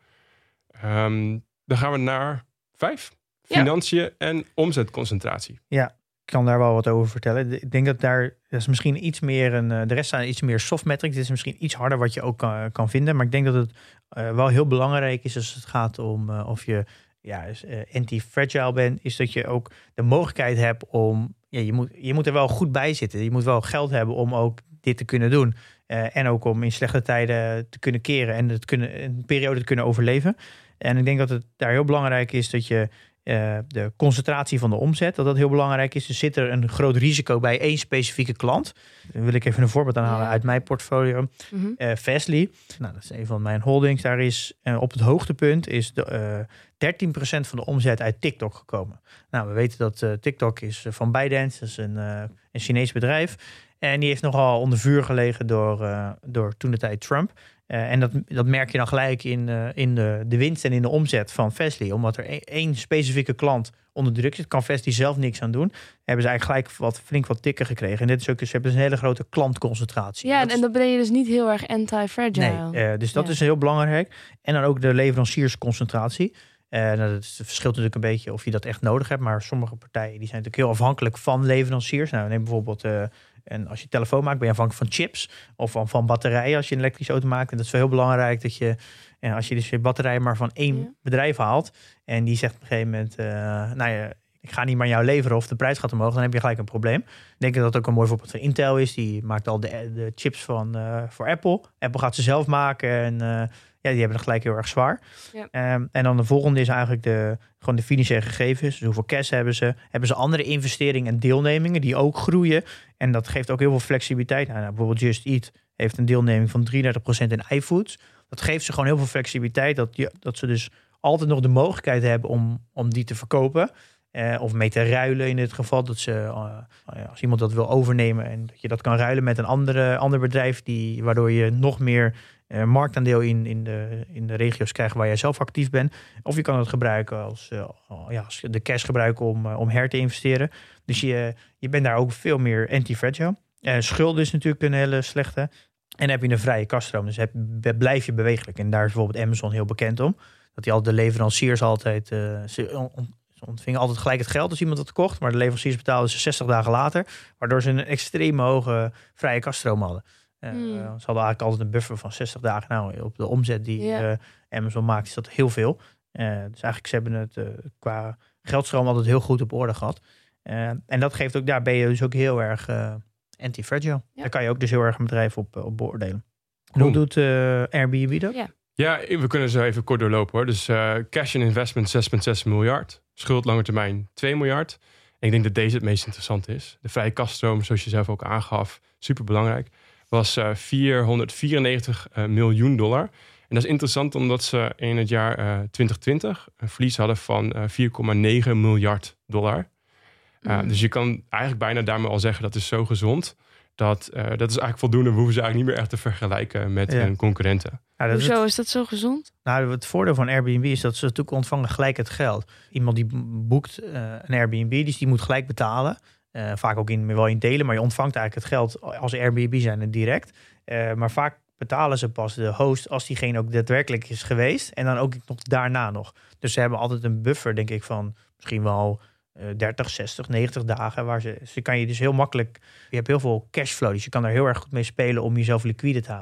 Um, dan gaan we naar vijf. Financiën ja. en omzetconcentratie. Ja, ik kan daar wel wat over vertellen. Ik denk dat daar dat is misschien iets meer een. De rest zijn iets meer soft metrics. Dit is misschien iets harder wat je ook kan, kan vinden. Maar ik denk dat het uh, wel heel belangrijk is als het gaat om uh, of je ja, uh, anti-fragile bent. Is dat je ook de mogelijkheid hebt om. Ja, je, moet, je moet er wel goed bij zitten. Je moet wel geld hebben om ook dit te kunnen doen. Uh, en ook om in slechte tijden te kunnen keren en het kunnen, een periode te kunnen overleven. En ik denk dat het daar heel belangrijk is dat je uh, de concentratie van de omzet, dat dat heel belangrijk is. Dus zit er een groot risico bij één specifieke klant. Dan wil ik even een voorbeeld aanhalen ja. uit mijn portfolio. Mm-hmm. Uh, Fastly, nou, dat is een van mijn holdings. Daar is uh, op het hoogtepunt is de, uh, dertien procent van de omzet uit TikTok gekomen. Nou, we weten dat uh, TikTok is uh, van ByteDance, dat is een, uh, een Chinees bedrijf. En die heeft nogal onder vuur gelegen door, uh, door toen de tijd Trump. Uh, en dat, dat merk je dan gelijk in, uh, in de, de winst en in de omzet van Fastly. Omdat er een, één specifieke klant onder druk zit, kan Fastly zelf niks aan doen. Hebben ze eigenlijk gelijk wat, flink wat tikken gekregen. En dit is ook, ze hebben dus een hele grote klantconcentratie. Ja, dat en is, dan ben je dus niet heel erg anti-fragile. Nee, uh, dus dat ja. is heel belangrijk. En dan ook de leveranciersconcentratie. Uh, nou, dat verschilt natuurlijk een beetje of je dat echt nodig hebt. Maar sommige partijen die zijn natuurlijk heel afhankelijk van leveranciers. Nou, neem bijvoorbeeld... Uh, En als je telefoon maakt, ben je afhankelijk van chips of van, van batterijen als je een elektrische auto maakt. En dat is wel heel belangrijk dat je, ja, als je dus je batterijen maar van één ja. bedrijf haalt. En die zegt op een gegeven moment, uh, nou ja, ik ga niet meer jou leveren of de prijs gaat omhoog. Dan heb je gelijk een probleem. Ik denk dat dat ook een mooi voorbeeld van Intel is. Die maakt al de, de chips van, uh, voor Apple. Apple gaat ze zelf maken en uh, ja, die hebben het gelijk heel erg zwaar. Ja. Um, en dan de volgende is eigenlijk de, gewoon de financiële gegevens. Dus hoeveel cash hebben ze? Hebben ze andere investeringen en deelnemingen die ook groeien? En dat geeft ook heel veel flexibiliteit. Nou, nou, bijvoorbeeld Just Eat heeft een deelneming van drieëndertig procent in iFoods. Dat geeft ze gewoon heel veel flexibiliteit. Dat, je, dat ze dus altijd nog de mogelijkheid hebben om, om die te verkopen. Uh, of mee te ruilen in dit geval. Dat ze, uh, als iemand dat wil overnemen en dat je dat kan ruilen met een andere, ander bedrijf. Die, waardoor je nog meer uh, marktaandeel in, in, de, in de regio's krijgt waar jij zelf actief bent. Of je kan het gebruiken als, uh, ja, als de cash gebruiken om, uh, om her te investeren. Dus je, je bent daar ook veel meer anti-fragile. Uh, schulden is natuurlijk een hele slechte. En dan heb je een vrije kaststroom. Dus heb, blijf je bewegelijk. En daar is bijvoorbeeld Amazon heel bekend om. Dat die al de leveranciers altijd... Uh, ze on, Ze ontvingen altijd gelijk het geld als iemand het kocht. Maar de leveranciers betaalden ze zestig dagen later. Waardoor ze een extreem hoge vrije kaststroom hadden. Uh, mm. Ze hadden eigenlijk altijd een buffer van zestig dagen. Nou, op de omzet die yeah. uh, Amazon maakt is dat heel veel. Uh, dus eigenlijk ze hebben het uh, qua geldstroom altijd heel goed op orde gehad. Uh, en dat geeft ook, daar ben je dus ook heel erg uh, anti-fragile. Ja. Daar kan je ook dus heel erg een bedrijf op, op beoordelen. En hoe doet uh, Airbnb dat? Ja. Ja, we kunnen zo even kort doorlopen hoor. Dus uh, cash en investment zes komma zes miljard. Schuld lange termijn twee miljard. En ik denk dat deze het meest interessant is. De vrije kaststroom, zoals je zelf ook aangaf, super belangrijk. Was uh, vierhonderdvierennegentig uh, miljoen dollar. En dat is interessant omdat ze in het jaar uh, twintig twintig een verlies hadden van uh, vier komma negen miljard dollar. Uh, mm. Dus je kan eigenlijk bijna daarmee al zeggen dat is zo gezond. Dat, uh, dat is eigenlijk voldoende. We hoeven ze eigenlijk niet meer echt te vergelijken met ja. hun concurrenten. Ja, dat Hoezo is, het, is dat zo gezond? Nou, het voordeel van Airbnb is dat ze natuurlijk ontvangen gelijk het geld. Iemand die boekt uh, een Airbnb, dus die moet gelijk betalen. Uh, vaak ook in, wel in delen, maar je ontvangt eigenlijk het geld als Airbnb zijn het direct. Uh, maar vaak betalen ze pas de host als diegene ook daadwerkelijk is geweest. En dan ook nog daarna nog. Dus ze hebben altijd een buffer, denk ik, van misschien wel uh, dertig, zestig, negentig dagen. Waar ze, ze kan je dus heel makkelijk... Je hebt heel veel cashflow, dus je kan er heel erg goed mee spelen om jezelf liquide te houden.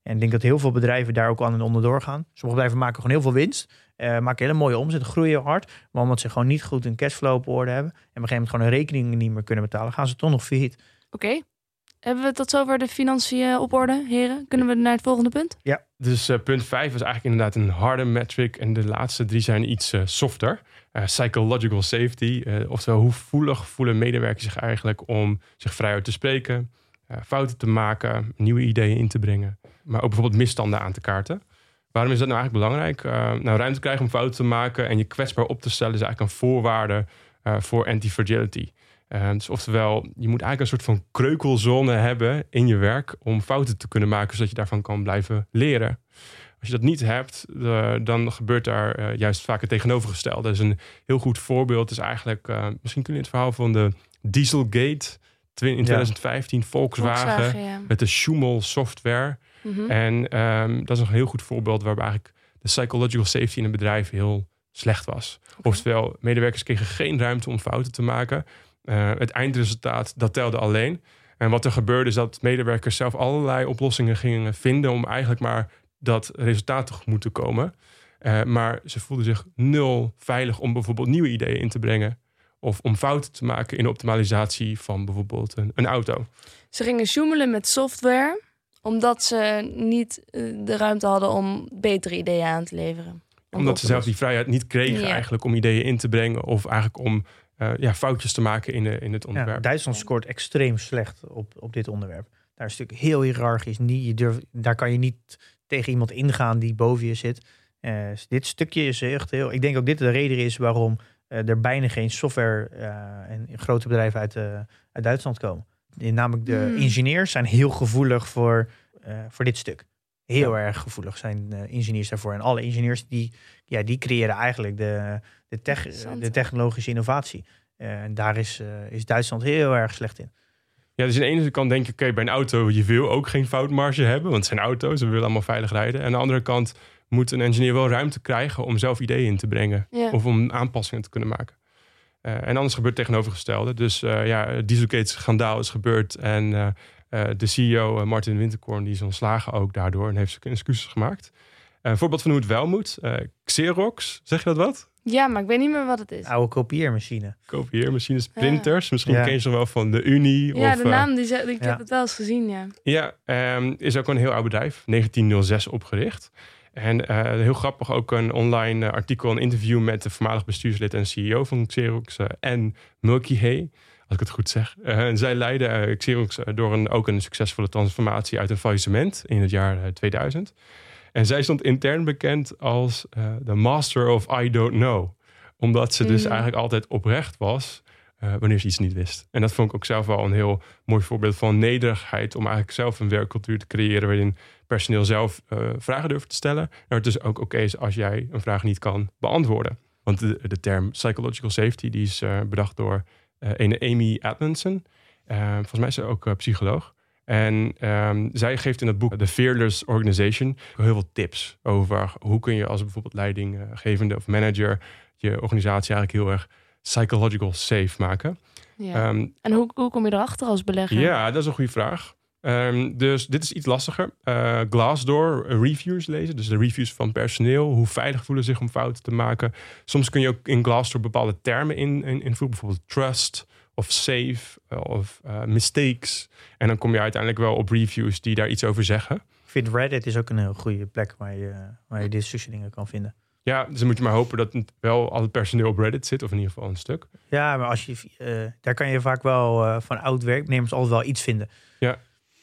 En ik denk dat heel veel bedrijven daar ook aan en onderdoor gaan. Sommige bedrijven maken gewoon heel veel winst. Uh, maken hele mooie omzet, groeien hard. Maar omdat ze gewoon niet goed een cashflow op orde hebben. En op een gegeven moment gewoon hun rekeningen niet meer kunnen betalen. Gaan ze toch nog failliet. Oké. Okay. Hebben we tot zover de financiën op orde, heren? Kunnen we naar het volgende punt? Ja, dus uh, punt vijf was eigenlijk inderdaad een harde metric. En de laatste drie zijn iets uh, softer. Uh, psychological safety. Uh, oftewel, hoe voelig voelen medewerkers zich eigenlijk om zich vrijuit te spreken. Uh, fouten te maken, nieuwe ideeën in te brengen. Maar ook bijvoorbeeld misstanden aan te kaarten. Waarom is dat nou eigenlijk belangrijk? Uh, nou, ruimte krijgen om fouten te maken en je kwetsbaar op te stellen is eigenlijk een voorwaarde uh, voor anti-fragility. Uh, dus oftewel, je moet eigenlijk een soort van kreukelzone hebben in je werk om fouten te kunnen maken, zodat je daarvan kan blijven leren. Als je dat niet hebt, uh, dan gebeurt daar uh, juist vaak het tegenovergestelde. Dus een heel goed voorbeeld is eigenlijk, uh, misschien kun je het verhaal van de Dieselgate in twintig vijftien, ja. Volkswagen, Volkswagen ja. met de Schumel software. Mm-hmm. En um, dat is een heel goed voorbeeld waarbij eigenlijk de psychological safety in een bedrijf heel slecht was. Okay. Oftewel, medewerkers kregen geen ruimte om fouten te maken. Uh, het eindresultaat, dat telde alleen. En wat er gebeurde is dat medewerkers zelf allerlei oplossingen gingen vinden om eigenlijk maar dat resultaat tegemoet te komen. Uh, maar ze voelden zich nul veilig om bijvoorbeeld nieuwe ideeën in te brengen. Of om fouten te maken in de optimalisatie van bijvoorbeeld een, een auto. Ze gingen sjoemelen met software, omdat ze niet de ruimte hadden om betere ideeën aan te leveren. Omdat ze zelf die vrijheid niet kregen ja. eigenlijk om ideeën in te brengen. Of eigenlijk om uh, ja, foutjes te maken in, de, in het onderwerp. Ja, Duitsland scoort extreem slecht op, op dit onderwerp. Daar is het natuurlijk heel hiërarchisch. Niet, je durft, daar kan je niet tegen iemand ingaan die boven je zit. Uh, dit stukje is echt heel... Ik denk ook dit de reden is waarom uh, er bijna geen software uh, en grote bedrijven uit, uh, uit Duitsland komen. Namelijk de hmm. ingenieurs zijn heel gevoelig voor, uh, voor dit stuk. Heel ja. erg gevoelig zijn uh, ingenieurs daarvoor. En alle ingenieurs die, ja, die creëren eigenlijk de, de, tech, de technologische innovatie. Uh, en daar is, uh, is Duitsland heel erg slecht in. Ja, dus aan de ene kant denk je, oké, okay, bij een auto, je wil ook geen foutmarge hebben, want het zijn auto's, we willen allemaal veilig rijden. En aan de andere kant moet een engineer wel ruimte krijgen om zelf ideeën in te brengen. Ja. Of om aanpassingen te kunnen maken. Uh, en anders gebeurt het tegenovergestelde. Dus uh, ja, Dieselgate-schandaal is gebeurd. En uh, uh, de C E O, uh, Martin Winterkorn, die is ontslagen ook daardoor. En heeft zijn excuses gemaakt. Uh, een voorbeeld van hoe het wel moet. Uh, Xerox, zeg je dat wat? Ja, maar ik weet niet meer wat het is. Oude kopieermachine. Kopieermachines, printers. Ja. Misschien ja. ken je ze wel van de Unie. Ja, of, de naam, die, ik ja. heb het wel eens gezien, ja. Ja, um, is ook een heel oud bedrijf. negentien nul zes opgericht. En uh, heel grappig ook een online uh, artikel, een interview met de voormalig bestuurslid en C E O van Xerox, uh, Anne Mulcahy, als ik het goed zeg. Uh, en zij leidde uh, Xerox uh, door een, ook een succesvolle transformatie uit een faillissement in het jaar uh, tweeduizend. En zij stond intern bekend als uh, the master of I don't know. Omdat ze dus mm. eigenlijk altijd oprecht was uh, wanneer ze iets niet wist. En dat vond ik ook zelf wel een heel mooi voorbeeld van nederigheid om eigenlijk zelf een werkcultuur te creëren waarin personeel zelf uh, vragen durft te stellen. En het dus ook oké is als jij een vraag niet kan beantwoorden. Want de, de term psychological safety die is uh, bedacht door uh, een Amy Edmondson. Uh, volgens mij is ze ook uh, psycholoog. En um, zij geeft in het boek The Fearless Organization heel veel tips over hoe kun je als bijvoorbeeld leidinggevende of manager je organisatie eigenlijk heel erg psychological safe maken. Ja. Um, en hoe, hoe kom je erachter als belegger? Ja, dat is een goede vraag. Um, dus dit is iets lastiger. Uh, Glassdoor reviews lezen. Dus de reviews van personeel. Hoe veilig voelen ze zich om fouten te maken. Soms kun je ook in Glassdoor bepaalde termen in, in, invoeren. Bijvoorbeeld trust of safe of uh, mistakes. En dan kom je uiteindelijk wel op reviews die daar iets over zeggen. Ik vind Reddit is ook een heel goede plek waar je, waar je dit soort dingen kan vinden. Ja, dus dan moet je maar hopen dat wel al het personeel op Reddit zit. Of in ieder geval een stuk. Ja, maar als je, uh, daar kan je vaak wel uh, van oud werknemers altijd wel iets vinden. Ja.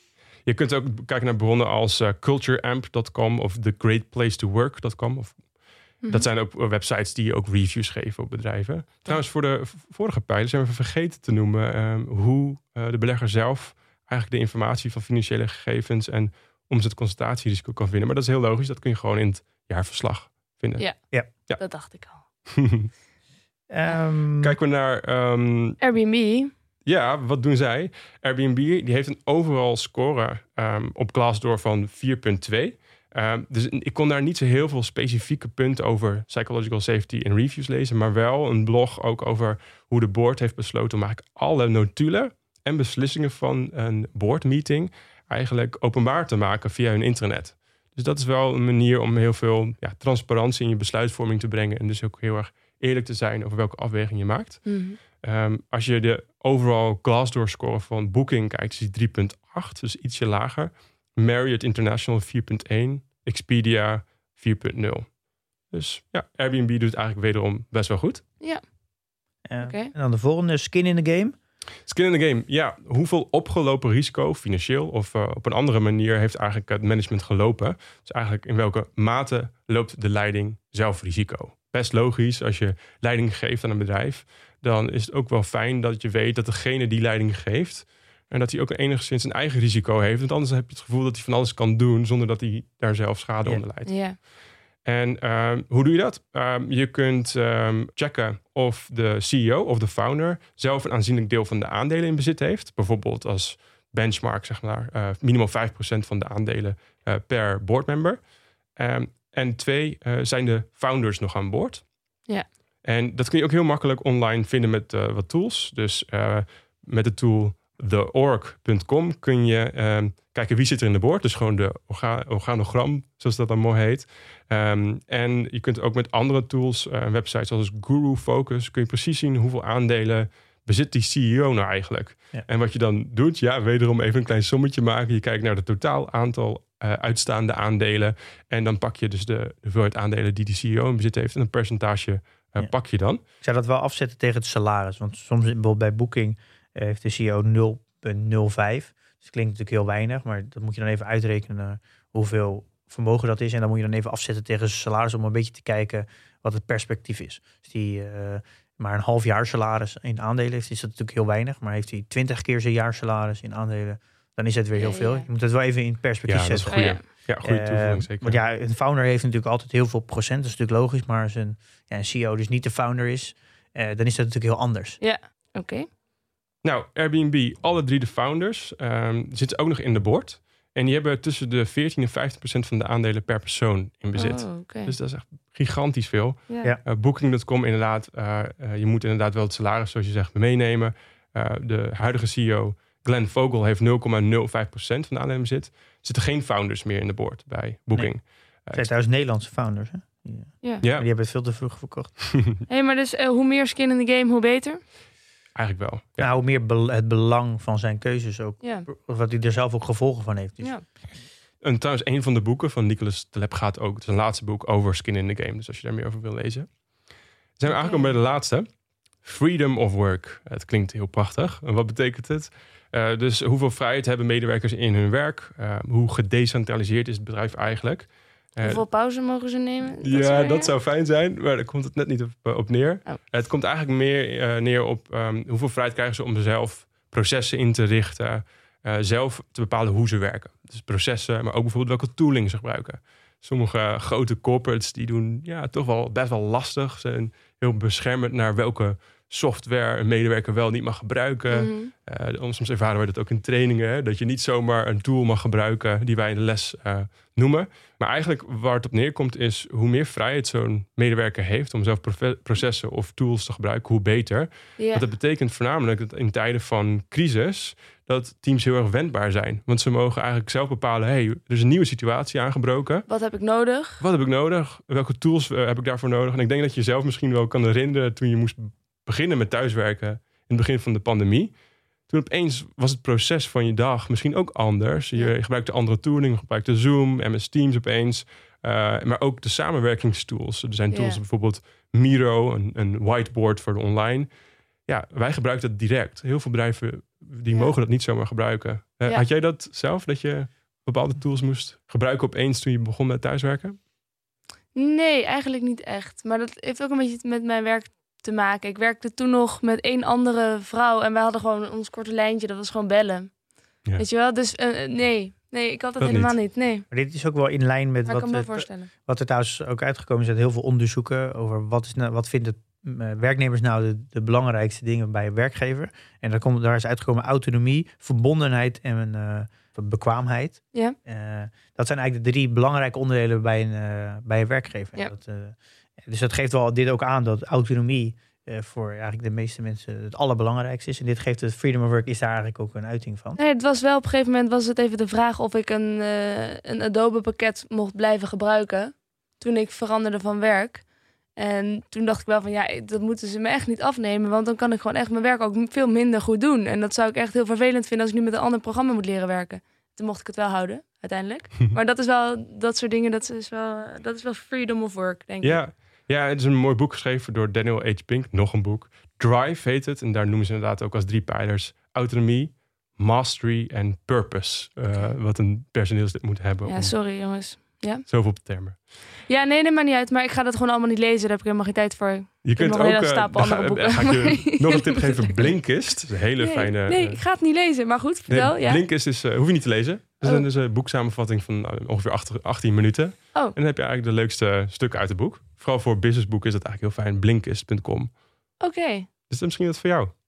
Je kunt ook kijken naar bronnen als uh, culture amp dot com of the great place to work dot com. Of, mm-hmm. Dat zijn ook websites die ook reviews geven op bedrijven. Ja. Trouwens, voor de vorige pijlen zijn we vergeten te noemen um, hoe uh, de belegger zelf eigenlijk de informatie van financiële gegevens en omzetconcentratierisico kan vinden. Maar dat is heel logisch. Dat kun je gewoon in het jaarverslag vinden. Ja, ja. ja. Dat dacht ik al. um, Kijken we naar Um, Airbnb. Ja, wat doen zij? Airbnb die heeft een overall score um, op Glassdoor van vier komma twee. Um, dus ik kon daar niet zo heel veel specifieke punten over psychological safety in reviews lezen, maar wel een blog ook over hoe de board heeft besloten om eigenlijk alle notulen en beslissingen van een boardmeeting eigenlijk openbaar te maken via hun intranet. Dus dat is wel een manier om heel veel ja, transparantie in je besluitvorming te brengen. En dus ook heel erg eerlijk te zijn over welke afweging je maakt. Mm-hmm. Um, als je de overall Glassdoor score van Booking kijkt, is die drie komma acht, dus ietsje lager. Marriott International vier komma één, Expedia vier komma nul. Dus ja, Airbnb doet het eigenlijk wederom best wel goed. Ja. Uh, Okay. En dan de volgende, skin in the game. Skin in the game, ja. Hoeveel opgelopen risico, financieel of uh, op een andere manier, heeft eigenlijk het management gelopen? Dus eigenlijk in welke mate loopt de leiding zelf risico? Best logisch, als je leiding geeft aan een bedrijf, dan is het ook wel fijn dat je weet dat degene die leiding geeft, en dat hij ook enigszins een eigen risico heeft. Want anders heb je het gevoel dat hij van alles kan doen zonder dat hij daar zelf schade Ja. onder leidt. Ja. En um, hoe doe je dat? Um, je kunt um, checken of de C E O of de founder zelf een aanzienlijk deel van de aandelen in bezit heeft. Bijvoorbeeld als benchmark, zeg maar, uh, minimaal vijf procent van de aandelen uh, per boardmember. Um, en twee, uh, zijn de founders nog aan boord? Ja. En dat kun je ook heel makkelijk online vinden met uh, wat tools. Dus uh, met de tool the org punt com kun je um, kijken wie zit er in de board. Dus gewoon de orga- organogram, zoals dat dan mooi heet. Um, en je kunt ook met andere tools, uh, websites zoals Guru Focus, kun je precies zien hoeveel aandelen bezit die C E O nou eigenlijk. Ja. En wat je dan doet, ja, wederom even een klein sommetje maken. Je kijkt naar het totaal aantal uh, uitstaande aandelen. En dan pak je dus de, de hoeveelheid aandelen die die C E O in bezit heeft. En een percentage uh, Ja. pak je dan. Ik zou dat wel afzetten tegen het salaris. Want soms bijvoorbeeld bij Booking uh, heeft de C E O nul komma nul vijf. Dus dat klinkt natuurlijk heel weinig. Maar dat moet je dan even uitrekenen uh, hoeveel vermogen dat is. En dan moet je dan even afzetten tegen zijn salaris om een beetje te kijken wat het perspectief is. Dus die uh, maar een half jaar salaris in aandelen heeft, is dat natuurlijk heel weinig. Maar heeft hij twintig keer zijn jaar salaris in aandelen, dan is het weer heel Ja, veel. ja. Je moet het wel even in perspectief Ja, dat is zetten. een goede, Oh, ja. ja, goede Uh, toevoeging zeker. Want ja, een founder heeft natuurlijk altijd heel veel procent. Dat is natuurlijk logisch. Maar als een, ja, een C E O dus niet de founder is, uh, dan is dat natuurlijk heel anders. Ja, oké. Okay. Nou, Airbnb, alle drie de founders um, zitten ook nog in de board. En die hebben tussen de veertien en vijftien procent van de aandelen per persoon in bezit. Oh, okay. Dus dat is echt gigantisch veel. Ja. Ja. Uh, Booking punt com inderdaad, uh, uh, je moet inderdaad wel het salaris, zoals je zegt, meenemen. Uh, de huidige C E O, Glenn Vogel, heeft nul komma nul vijf procent van de aandelen in bezit. Er zitten geen founders meer in de board bij Booking. Nee. Uh, Het zijn trouwens Nederlandse founders. Hè? Die, uh, Ja. ja, Die hebben het veel te vroeg verkocht. Hey, maar dus uh, hoe meer skin in the game, hoe beter? eigenlijk wel. Ja. Nou, hoe meer be- het belang van zijn keuzes ook. Ja. Wat hij er zelf ook gevolgen van heeft. Dus. Ja. En trouwens, een van de boeken van Nicolas Taleb gaat ook, het is een laatste boek over skin in the game. Dus als je daar meer over wil lezen. Zijn we aangekomen bij de laatste. Freedom of work. Het klinkt heel prachtig. En wat betekent het? Uh, dus hoeveel vrijheid hebben medewerkers in hun werk? Uh, hoe gedecentraliseerd is het bedrijf eigenlijk? Uh, Hoeveel pauze mogen ze nemen? Dat ja, soort dat zou fijn zijn, maar daar komt het net niet op, op neer. Oh. Het komt eigenlijk meer uh, neer op um, hoeveel vrijheid krijgen ze om zelf processen in te richten. Uh, zelf te bepalen hoe ze werken. Dus processen, maar ook bijvoorbeeld welke tooling ze gebruiken. Sommige uh, grote corporates die doen ja, toch wel best wel lastig. Ze zijn heel beschermend naar welke software een medewerker wel niet mag gebruiken. Mm-hmm. Uh, soms ervaren we dat ook in trainingen. Hè, dat je niet zomaar een tool mag gebruiken die wij in de les uh, noemen. Maar eigenlijk waar het op neerkomt is hoe meer vrijheid zo'n medewerker heeft om zelf profe- processen of tools te gebruiken, hoe beter. Ja. Want dat betekent voornamelijk dat in tijden van crisis dat teams heel erg wendbaar zijn. Want ze mogen eigenlijk zelf bepalen, hey, er is een nieuwe situatie aangebroken. Wat heb ik nodig? Wat heb ik nodig? Welke tools uh, heb ik daarvoor nodig? En ik denk dat je zelf misschien wel kan herinneren toen je moest beginnen met thuiswerken in het begin van de pandemie. Toen opeens was het proces van je dag misschien ook anders. Je Ja. gebruikte andere tooling, je gebruikte Zoom, M S Teams opeens. Uh, maar ook de samenwerkingstools. Er zijn tools Ja. bijvoorbeeld Miro, een, een whiteboard voor de online. Ja, wij gebruiken dat direct. Heel veel bedrijven die Ja. mogen dat niet zomaar gebruiken. Uh, Ja. Had jij dat zelf, dat je bepaalde tools moest gebruiken opeens toen je begon met thuiswerken? Nee, eigenlijk niet echt. Maar dat heeft ook een beetje met mijn werk te maken. Ik werkte toen nog met één andere vrouw en wij hadden gewoon ons korte lijntje. Dat was gewoon bellen. Ja. Weet je wel? Dus uh, nee, nee, ik had dat, Dat helemaal niet. niet. Nee, Maar dit is ook wel in lijn met maar ik wat, kan me wel het, voorstellen. wat er trouwens ook uitgekomen is uit heel veel onderzoeken over wat, is nou, wat vinden uh, werknemers nou de, de belangrijkste dingen bij een werkgever. En daar, komt, daar is uitgekomen autonomie, verbondenheid en uh, bekwaamheid. Ja. Uh, dat zijn eigenlijk de drie belangrijke onderdelen bij een, uh, bij een werkgever. Ja. Dat, uh, dus dat geeft wel dit ook aan dat autonomie uh, voor eigenlijk de meeste mensen het allerbelangrijkste is. En dit geeft het freedom of work is daar eigenlijk ook een uiting van. Nee, het was wel op een gegeven moment was het even de vraag of ik een, uh, een Adobe pakket mocht blijven gebruiken. Toen ik veranderde van werk. En toen dacht ik wel van ja, dat moeten ze me echt niet afnemen. Want dan kan ik gewoon echt mijn werk ook veel minder goed doen. En dat zou ik echt heel vervelend vinden als ik nu met een ander programma moet leren werken. Toen mocht ik het wel houden, uiteindelijk. Maar dat is wel, dat soort dingen, dat is wel, dat is wel freedom of work, denk ja. ik. Ja, het is een mooi boek geschreven door Daniel H. Pink. Nog een boek. Drive heet het. En daar noemen ze inderdaad ook als drie pijlers. Autonomie, mastery en purpose. Uh, wat een personeelslid moet hebben. Ja, sorry jongens. Ja? Zoveel termen. Ja, nee, neem maar niet uit. Maar ik ga dat gewoon allemaal niet lezen. Daar heb ik helemaal geen tijd voor. Je ik kunt nog ook... een hele Uh, stapel andere ga, boeken. ga ik je nog een tip geven. Blinkist. Een hele nee, fijne... Nee, uh, ik ga het niet lezen. Maar goed, vertel. Nee, ja. Blinkist is... Uh, hoef je niet te lezen. Dat is oh. een, dus een boeksamenvatting van uh, ongeveer achttien minuten. Oh. En dan heb je eigenlijk de leukste stukken uit het boek. Vooral voor businessboeken is dat eigenlijk heel fijn. Blinkist punt com. Oké. Okay. Dus dat is misschien wat voor jou.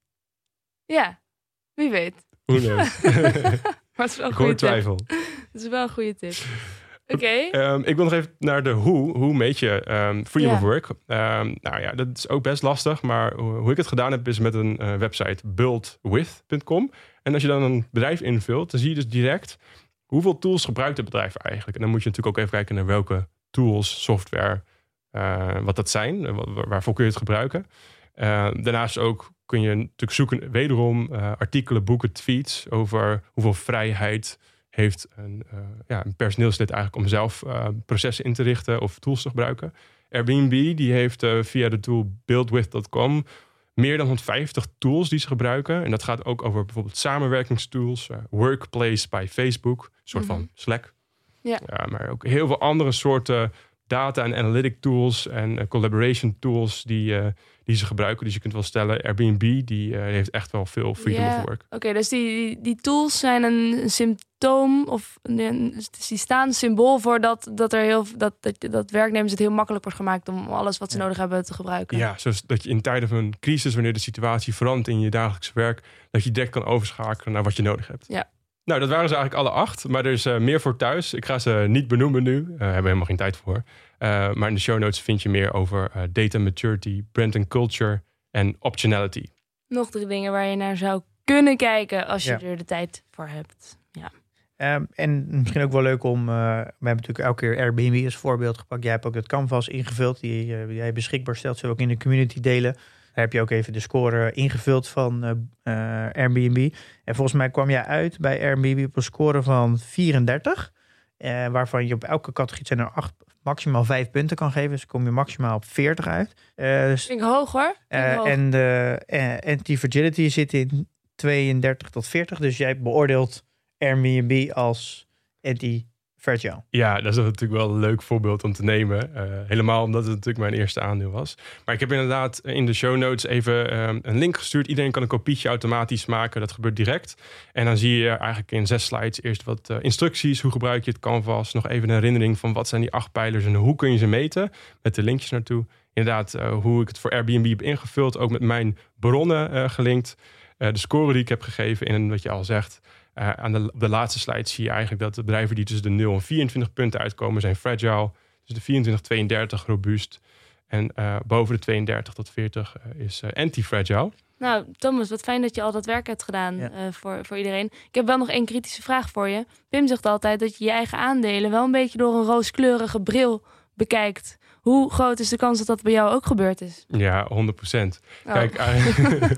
Ja, wie weet. Who knows? Maar het is wel een goede twijfel. tip. Het is wel een goede tip. Oké. Okay. Um, ik wil nog even naar de hoe. Hoe meet je um, freedom ja. of work? Um, nou ja, dat is ook best lastig. Maar hoe ik het gedaan heb is met een uh, website build with punt com. En als je dan een bedrijf invult, dan zie je dus direct hoeveel tools gebruikt het bedrijf eigenlijk. En dan moet je natuurlijk ook even kijken naar welke tools, software, uh, wat dat zijn. Waar, waarvoor kun je het gebruiken. Uh, daarnaast ook kun je natuurlijk zoeken, wederom uh, artikelen, boeken, tweets over hoeveel vrijheid heeft een, uh, ja, een personeelslid eigenlijk om zelf uh, processen in te richten of tools te gebruiken. Airbnb die heeft uh, via de tool build with punt com meer dan honderdvijftig tools die ze gebruiken. En dat gaat ook over bijvoorbeeld samenwerkingstools, uh, Workplace bij Facebook, een soort mm-hmm. van Slack. Ja. Ja, maar ook heel veel andere soorten data en analytic tools en uh, collaboration tools die, uh, die ze gebruiken. Dus je kunt wel stellen, Airbnb die uh, heeft echt wel veel freedom yeah. of work. Oké, okay, dus die, die tools zijn een symptoom of een, die staan symbool voor dat, dat er heel dat, dat, dat werknemers het heel makkelijk wordt gemaakt om alles wat ze ja. nodig hebben te gebruiken. Ja, zoals dat je in tijden van een crisis, wanneer de situatie verandert in je dagelijks werk, dat je direct kan overschakelen naar wat je nodig hebt. Ja. Nou, dat waren ze eigenlijk alle acht, maar er is uh, meer voor thuis. Ik ga ze niet benoemen nu, uh, hebben we helemaal geen tijd voor. Uh, maar in de show notes vind je meer over uh, data maturity, brand and culture en optionality. Nog drie dingen waar je naar zou kunnen kijken als je ja. er de tijd voor hebt. Ja. Um, en misschien ook wel leuk om, uh, we hebben natuurlijk elke keer Airbnb als voorbeeld gepakt. Jij hebt ook het canvas ingevuld, die uh, jij beschikbaar stelt. Zullen we ook in de community delen. Daar heb je ook even de score ingevuld van uh, uh, Airbnb. En volgens mij kwam jij uit bij Airbnb op een score van vierendertig. Uh, waarvan je op elke categorie zijn er acht, maximaal vijf punten kan geven. Dus kom je maximaal op veertig uit. Uh, dus, Vind ik hoog hoor. Vind ik uh, hoog. En de uh, anti-fragility zit in tweeëndertig tot veertig. Dus jij beoordeelt Airbnb als anti-fragile. Ja, dat is natuurlijk wel een leuk voorbeeld om te nemen. Uh, helemaal omdat het natuurlijk mijn eerste aandeel was. Maar ik heb inderdaad in de show notes even um, een link gestuurd. Iedereen kan een kopietje automatisch maken. Dat gebeurt direct. En dan zie je eigenlijk in zes slides eerst wat uh, instructies. Hoe gebruik je het canvas? Nog even een herinnering van wat zijn die acht pijlers en hoe kun je ze meten? Met de linkjes naartoe. Inderdaad, uh, hoe ik het voor Airbnb heb ingevuld. Ook met mijn bronnen uh, gelinkt. Uh, de score die ik heb gegeven en wat je al zegt. Uh, aan de, op de laatste slide zie je eigenlijk dat de bedrijven die tussen de nul en vierentwintig punten uitkomen zijn fragile. Dus de vierentwintig, tweeëndertig robuust. En uh, boven de tweeëndertig tot veertig uh, is uh, anti-fragile. Nou, Thomas, wat fijn dat je al dat werk hebt gedaan ja. uh, voor, voor iedereen. Ik heb wel nog één kritische vraag voor je. Pim zegt altijd dat je je eigen aandelen wel een beetje door een rooskleurige bril bekijkt. Hoe groot is de kans dat dat bij jou ook gebeurd is? Ja, honderd procent. Oh. Kijk, uh,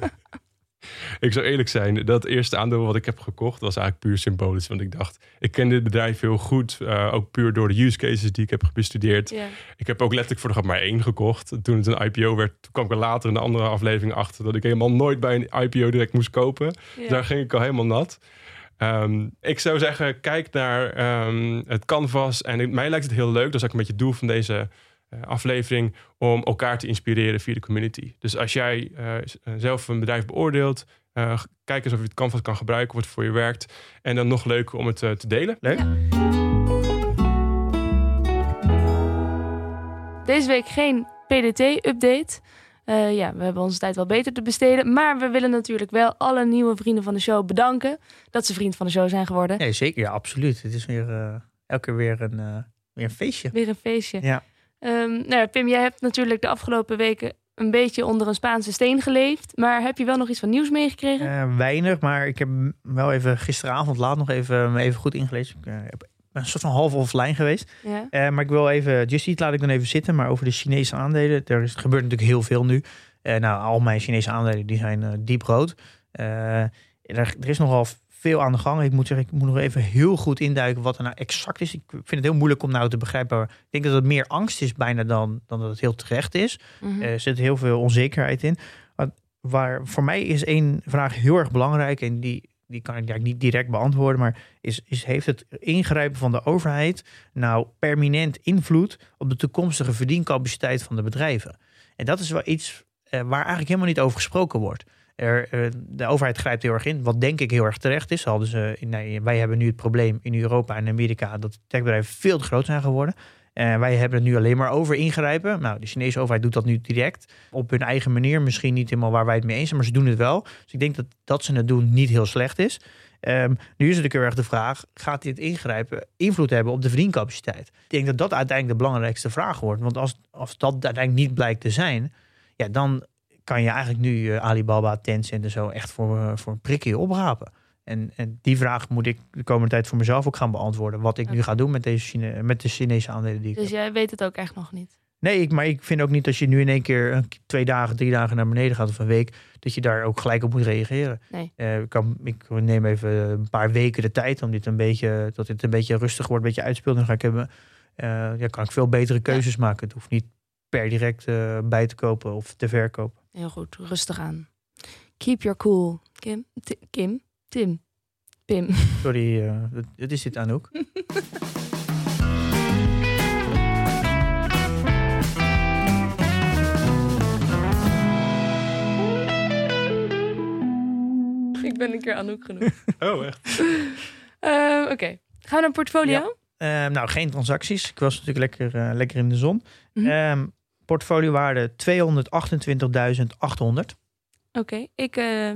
ik zou eerlijk zijn, dat eerste aandeel wat ik heb gekocht was eigenlijk puur symbolisch. Want ik dacht, ik ken dit bedrijf heel goed. Uh, ook puur door de use cases die ik heb bestudeerd. Yeah. Ik heb ook letterlijk voor de grap maar één gekocht. Toen het een I P O werd, toen kwam ik er later in de andere aflevering achter dat ik helemaal nooit bij een I P O direct moest kopen. Yeah. Dus daar ging ik al helemaal nat. Um, ik zou zeggen, kijk naar um, het canvas. En mij lijkt het heel leuk, dat is ook een beetje het doel van deze uh, aflevering, om elkaar te inspireren via de community. Dus als jij uh, zelf een bedrijf beoordeelt, uh, kijk eens of je het canvas kan gebruiken, wat voor je werkt. En dan nog leuker om het uh, te delen. Leuk? Ja. Deze week geen P D T-update. Uh, ja, we hebben onze tijd wel beter te besteden. Maar we willen natuurlijk wel alle nieuwe vrienden van de show bedanken dat ze vriend van de show zijn geworden. Nee, zeker. Ja, absoluut. Het is weer uh, elke keer weer een, uh, weer een feestje. Weer een feestje. Ja. Um, nou ja, Pim, jij hebt natuurlijk de afgelopen weken een beetje onder een Spaanse steen geleefd. Maar heb je wel nog iets van nieuws meegekregen? Uh, weinig, maar ik heb wel even gisteravond laat nog even, even goed ingelezen. Ik uh, heb een soort van half offline geweest. Ja. Uh, maar ik wil even, Just Eat laat ik dan even zitten. Maar over de Chinese aandelen, er is, gebeurt natuurlijk heel veel nu. Uh, nou, al mijn Chinese aandelen die zijn uh, diep rood. Uh, er, er is nogal veel aan de gang. Ik moet zeggen, ik moet nog even heel goed induiken wat er nou exact is. Ik vind het heel moeilijk om nou te begrijpen. Maar ik denk dat het meer angst is bijna dan, dan dat het heel terecht is. Mm-hmm. Er zit heel veel onzekerheid in. Maar waar, voor mij is één vraag heel erg belangrijk. En die, die kan ik eigenlijk niet direct beantwoorden. Maar is, is, heeft het ingrijpen van de overheid nou permanent invloed op de toekomstige verdiencapaciteit van de bedrijven? En dat is wel iets uh, waar eigenlijk helemaal niet over gesproken wordt. Er, uh, de overheid grijpt heel erg in, wat denk ik heel erg terecht is. Hadden ze, nee, wij hebben nu het probleem in Europa en Amerika dat techbedrijven veel te groot zijn geworden. Uh, wij hebben het nu alleen maar over ingrijpen. Nou, de Chinese overheid doet dat nu direct op hun eigen manier. Misschien niet helemaal waar wij het mee eens zijn, maar ze doen het wel. Dus ik denk dat dat ze het doen niet heel slecht is. Um, nu is het heel erg de vraag, gaat dit ingrijpen invloed hebben op de verdiencapaciteit? Ik denk dat dat uiteindelijk de belangrijkste vraag wordt. Want als, als dat uiteindelijk niet blijkt te zijn, ja, dan kan je eigenlijk nu uh, Alibaba, Tencent en zo echt voor, uh, voor een prikje oprapen. En, en die vraag moet ik de komende tijd voor mezelf ook gaan beantwoorden. Wat ik okay. nu ga doen met, deze Chine- met de Chinese aandelen die ik Dus heb. jij weet het ook echt nog niet? Nee, ik, maar ik vind ook niet dat je nu in één keer twee dagen, drie dagen naar beneden gaat of een week, dat je daar ook gelijk op moet reageren. Nee. Uh, ik, kan, ik neem even een paar weken de tijd om dit een beetje, dat dit een beetje rustig wordt, een beetje uitspeelt. Dan ga ik hebben, uh, ja, kan ik veel betere keuzes ja. maken. Het hoeft niet per direct uh, bij te kopen of te verkopen. Heel goed, rustig aan. Keep your cool. Kim? T- Kim? Tim? Pim. Sorry, uh, het is dit Anouk. Ik ben een keer Anouk genoemd. Oh, echt? uh, Oké, okay. Gaan we naar portfolio? Ja. Uh, nou, geen transacties. Ik was natuurlijk lekker, uh, lekker in de zon. Mm-hmm. Um, portfoliowaarde tweehonderdachtentwintigduizend achthonderd. Oké, okay. ik uh,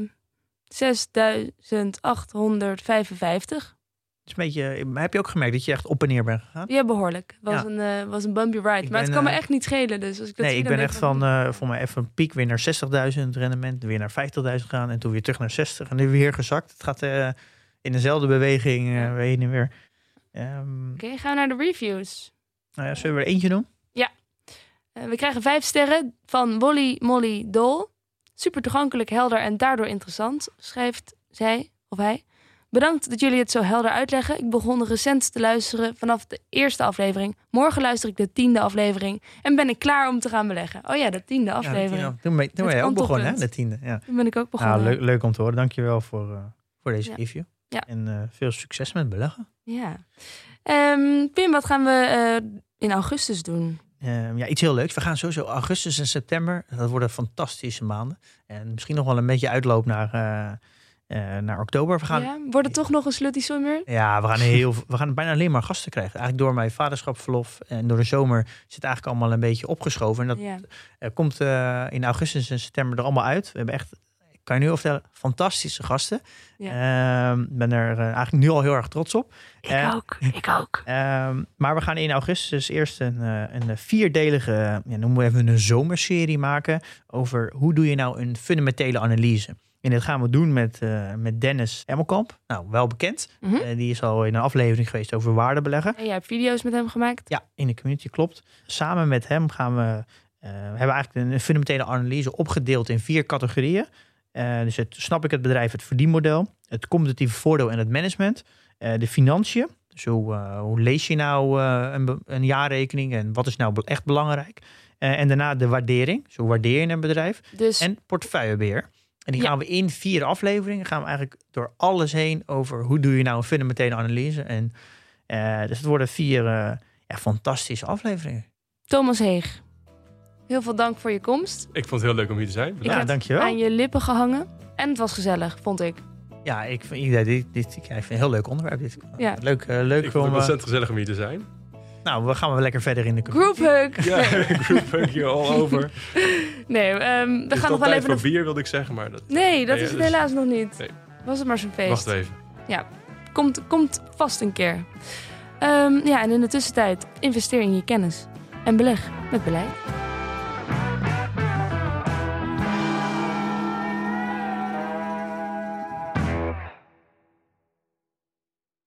zesduizend achthonderdvijfenvijftig. Het is een beetje, heb je ook gemerkt dat je echt op en neer bent gegaan? Ja, behoorlijk. Het was, ja. een, uh, was een bumpy ride. Ik maar ben, het kan me echt niet schelen. Dus als ik dat nee, zie, ik ben echt van, uh, voor mij even een piek weer naar zestigduizend rendement. Weer naar vijftigduizend gaan. En toen weer terug naar zestig. En nu weer gezakt. Het gaat uh, in dezelfde beweging uh, weer heen en weer. Um, Oké, okay, gaan we naar de reviews. Nou ja, zullen we er eentje doen? Ja. Uh, we krijgen vijf sterren van Wolly Molly Dol. Super toegankelijk, helder en daardoor interessant, schrijft zij of hij. Bedankt dat jullie het zo helder uitleggen. Ik begon recent te luisteren vanaf de eerste aflevering. Morgen luister ik de tiende aflevering. En ben ik klaar om te gaan beleggen. Oh ja, de tiende aflevering. Ja, toen ben, toen ben je ook begonnen, hè? De tiende. Ja. Toen ben ik ook begonnen. Nou, leuk, leuk om te horen. Dankjewel voor, uh, voor deze ja. review. Ja. En uh, veel succes met beleggen. Ja. Um, Pim, wat gaan we uh, in augustus doen? Uh, ja, iets heel leuks. We gaan sowieso augustus en september. Dat worden fantastische maanden. En misschien nog wel een beetje uitloop naar... Uh, Uh, naar oktober. We gaan... Ja, wordt het toch nog een slutty summer? Ja, we gaan, heel, we gaan bijna alleen maar gasten krijgen. Eigenlijk door mijn vaderschapsverlof en door de zomer zit het eigenlijk allemaal een beetje opgeschoven. En dat ja. uh, komt uh, in augustus en september er allemaal uit. We hebben echt, ik kan je nu al vertellen, fantastische gasten. Ik ja. uh, ben er uh, eigenlijk nu al heel erg trots op. Ik uh, ook, ik ook. Uh, maar we gaan in augustus eerst een, uh, een vierdelige, ja, noemen we even een zomerserie maken over hoe doe je nou een fundamentele analyse. En dat gaan we doen met, uh, met Dennis Emmelkamp. Nou, wel bekend. Mm-hmm. Uh, die is al in een aflevering geweest over waardebeleggen. En jij hebt video's met hem gemaakt? Ja, in de community, klopt. Samen met hem gaan we... Uh, we hebben eigenlijk een fundamentele analyse opgedeeld in vier categorieën. Uh, dus het, snap ik het bedrijf, het verdienmodel, het competitieve voordeel en het management, uh, de financiën. Dus hoe, uh, hoe lees je nou uh, een, een jaarrekening en wat is nou echt belangrijk? Uh, en daarna de waardering. Dus hoe waardeer je een bedrijf? Dus... En portefeuillebeheer. En die ja. gaan we in vier afleveringen, gaan we eigenlijk door alles heen over hoe doe je nou een fundamentele analyse. En uh, dus het worden vier uh, ja, fantastische afleveringen. Thomas Heeg, heel veel dank voor je komst. Ik vond het heel leuk om hier te zijn. Ja, ik dankjewel. Aan je lippen gehangen en het was gezellig, vond ik. Ja, ik vind, ik, dit, dit, ik vind het een heel leuk onderwerp. Dit. Ja. Leuk, uh, leuk ik vond om, het ontzettend gezellig om hier te zijn. Nou, we gaan we lekker verder in de group hug. Ja, group hug hier all over. Nee, um, we is gaan nog wel even... voor een... bier, wilde ik zeggen, maar... Dat... Nee, dat nee, is het dus... helaas nog niet. Nee. Was het maar zo'n feest. Wacht even. Ja, komt, komt vast een keer. Um, ja, en in de tussentijd investeer in je kennis. En beleg met beleid.